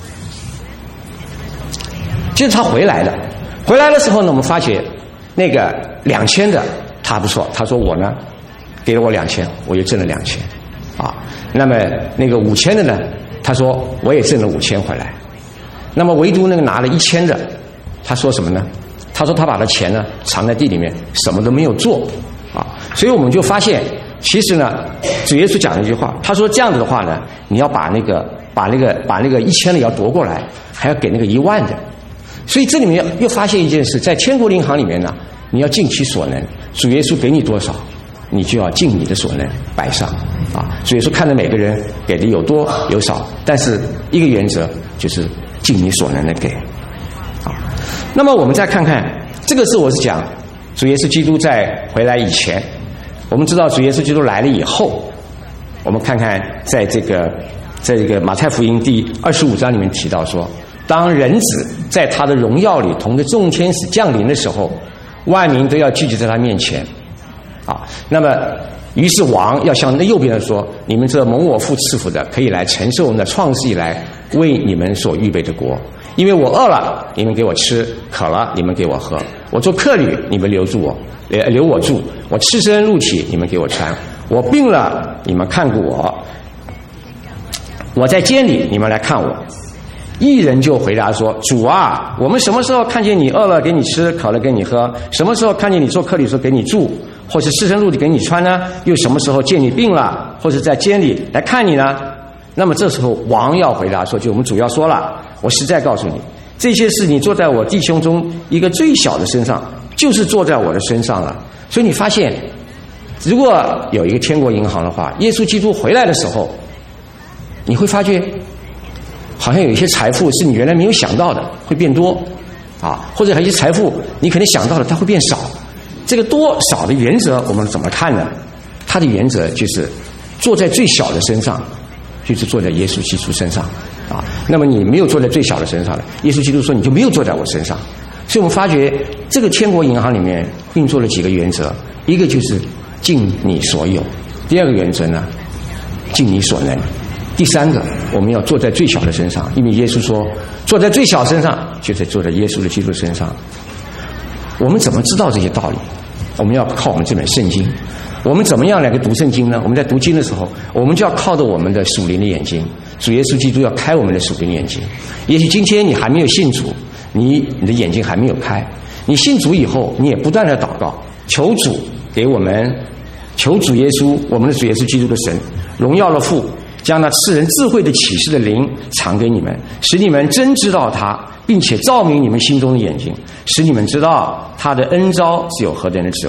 Speaker 8: 就是他回来了。回来的时候呢，我们发觉那个两千的他不错，他说我呢给了我两千，我又挣了两千啊。那么那个五千的呢，他说我也挣了五千回来。那么唯独那个拿了一千的，他说什么呢？他说他把他钱呢藏在地里面，什么都没有做啊。所以我们就发现，其实呢主耶稣讲了一句话，他说这样子的话呢，你要把那个把那个把那个一千的要夺过来，还要给那个一万的。所以这里面又发现一件事，在天国银行里面呢，你要尽其所能，主耶稣给你多少，你就要尽你的所能摆上啊。主耶稣看着每个人给的有多有少，但是一个原则就是尽你所能的给啊。那么我们再看看，这个是我是讲主耶稣基督在回来以前，我们知道主耶稣基督来了以后，我们看看在这个在这个马太福音第二十五章里面提到说，当人子在他的荣耀里同着众天使降临的时候，万民都要聚集在他面前啊。那么于是王要向那右边的说，你们这蒙我父赐福的，可以来承受那创世以来为你们所预备的国。因为我饿了，你们给我吃；渴了，你们给我喝；我做客旅，你们留住我，留我住；我赤身露体，你们给我穿；我病了，你们看顾我；我在监里，你们来看我。一人就回答说，主啊，我们什么时候看见你饿了给你吃，渴了给你喝？什么时候看见你做客旅说给你住，或是赤身露体给你穿呢？又什么时候见你病了，或是在监里来看你呢？那么这时候王要回答说，就我们主要说了，我实在告诉你，这些事你坐在我弟兄中一个最小的身上，就是坐在我的身上了。所以你发现，如果有一个天国银行的话，耶稣基督回来的时候，你会发觉好像有一些财富是你原来没有想到的会变多啊，或者有一些财富你可能想到了它会变少。这个多少的原则我们怎么看呢？它的原则就是坐在最小的身上，就是坐在耶稣基督身上啊。那么你没有坐在最小的身上了，耶稣基督说你就没有坐在我身上。所以我们发觉这个天国银行里面运作了几个原则，一个就是尽你所有，第二个原则呢尽你所能，第三个我们要坐在最小的身上，因为耶稣说坐在最小身上就是坐在耶稣的基督身上。我们怎么知道这些道理？我们要靠我们这本圣经。我们怎么样来个读圣经呢？我们在读经的时候，我们就要靠着我们的属灵的眼睛，主耶稣基督要开我们的属灵的眼睛。也许今天你还没有信主，你你的眼睛还没有开，你信主以后，你也不断的祷告，求主给我们，求主耶稣，我们的主耶稣基督的神，荣耀的父，将那赐人智慧的启示的灵藏给你们，使你们真知道他，并且照明你们心中的眼睛，使你们知道他的恩召是有何等的指望，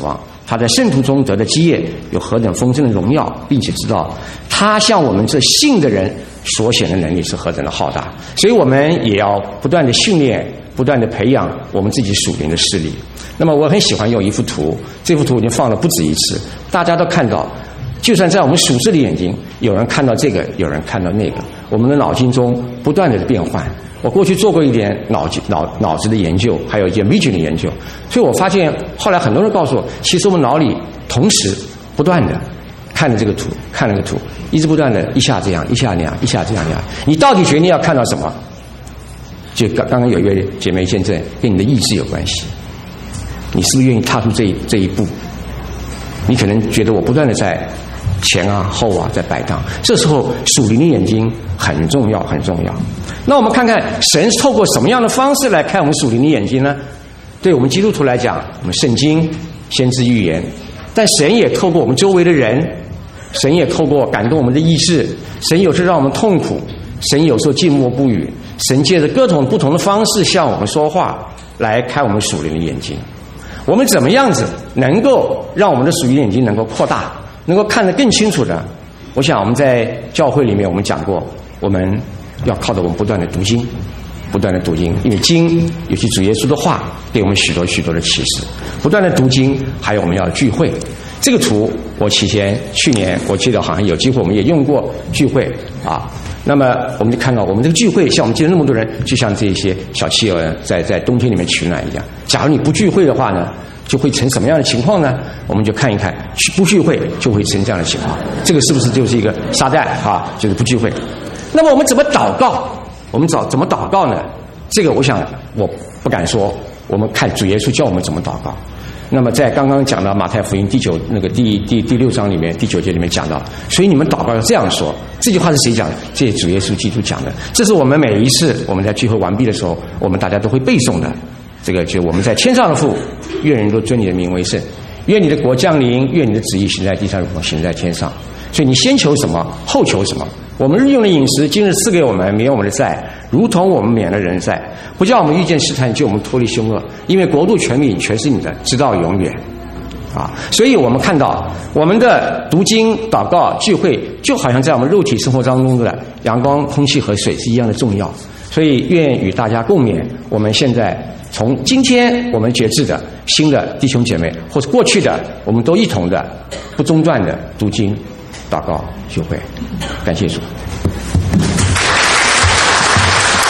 Speaker 8: 他在圣徒中得的基业有何等丰盛的荣耀，并且知道他向我们这信的人所显的能力是何等的浩大。所以我们也要不断的训练，不断的培养我们自己属灵的视力。那么我很喜欢用一幅图，这幅图已经放了不止一次，大家都看到，就算在我们属世的眼睛，有人看到这个，有人看到那个，我们的脑筋中不断的变换。我过去做过一点脑脑脑子的研究，还有一些 vision 的研究，所以我发现后来很多人告诉我，其实我们脑里同时不断的看着这个图，看那个图，一直不断的一下这样，一下那样，一下这样那样。你到底决定要看到什么？就刚刚刚有一位姐妹见证，跟你的意志有关系。你是不是愿意踏出这一这一步？你可能觉得我不断的在前啊后啊在摆荡，这时候属灵的眼睛很重要很重要。那我们看看神透过什么样的方式来看我们属灵的眼睛呢？对我们基督徒来讲，我们圣经、先知预言，但神也透过我们周围的人，神也透过感动我们的意志，神有时让我们痛苦，神有时候静默不语，神借着各种不同的方式向我们说话，来开我们属灵的眼睛。我们怎么样子能够让我们的属灵眼睛能够扩大，能够看得更清楚的？我想我们在教会里面我们讲过，我们要靠着我们不断的读经，不断的读经，因为经尤其主耶稣的话给我们许多许多的启示。不断的读经，还有我们要聚会。这个图我期间去年我记得好像有机会我们也用过聚会啊。那么我们就看到我们这个聚会，像我们今天那么多人，就像这些小企鹅在在冬天里面取暖一样。假如你不聚会的话呢，就会成什么样的情况呢？我们就看一看，不聚会就会成这样的情况。这个是不是就是一个沙袋啊？就是不聚会。那么我们怎么祷告？我们找怎么祷告呢？这个我想我不敢说，我们看主耶稣教我们怎么祷告。那么在刚刚讲到马太福音第九那个第第第六章里面第九节里面讲到，所以你们祷告要这样说。这句话是谁讲的？这是主耶稣基督讲的。这是我们每一次我们在聚会完毕的时候，我们大家都会背诵的。这个就我们在天上的父，愿人都尊你的名为圣，愿你的国降临，愿你的旨意行在地上如同行在天上。所以你先求什么，后求什么。我们日用的饮食，今日赐给我们，免我们的债，如同我们免了人债，不叫我们遇见试探，救我们脱离凶恶。因为国度、权柄全是你的，直到永远。啊，所以我们看到我们的读经、祷告、聚会，就好像在我们肉体生活当中的阳光、空气和水是一样的重要。所以愿与大家共勉。我们现在从今天我们觉志的新的弟兄姐妹，或者过去的，我们都一同的不中断的读经、祷告、聚会。感谢主。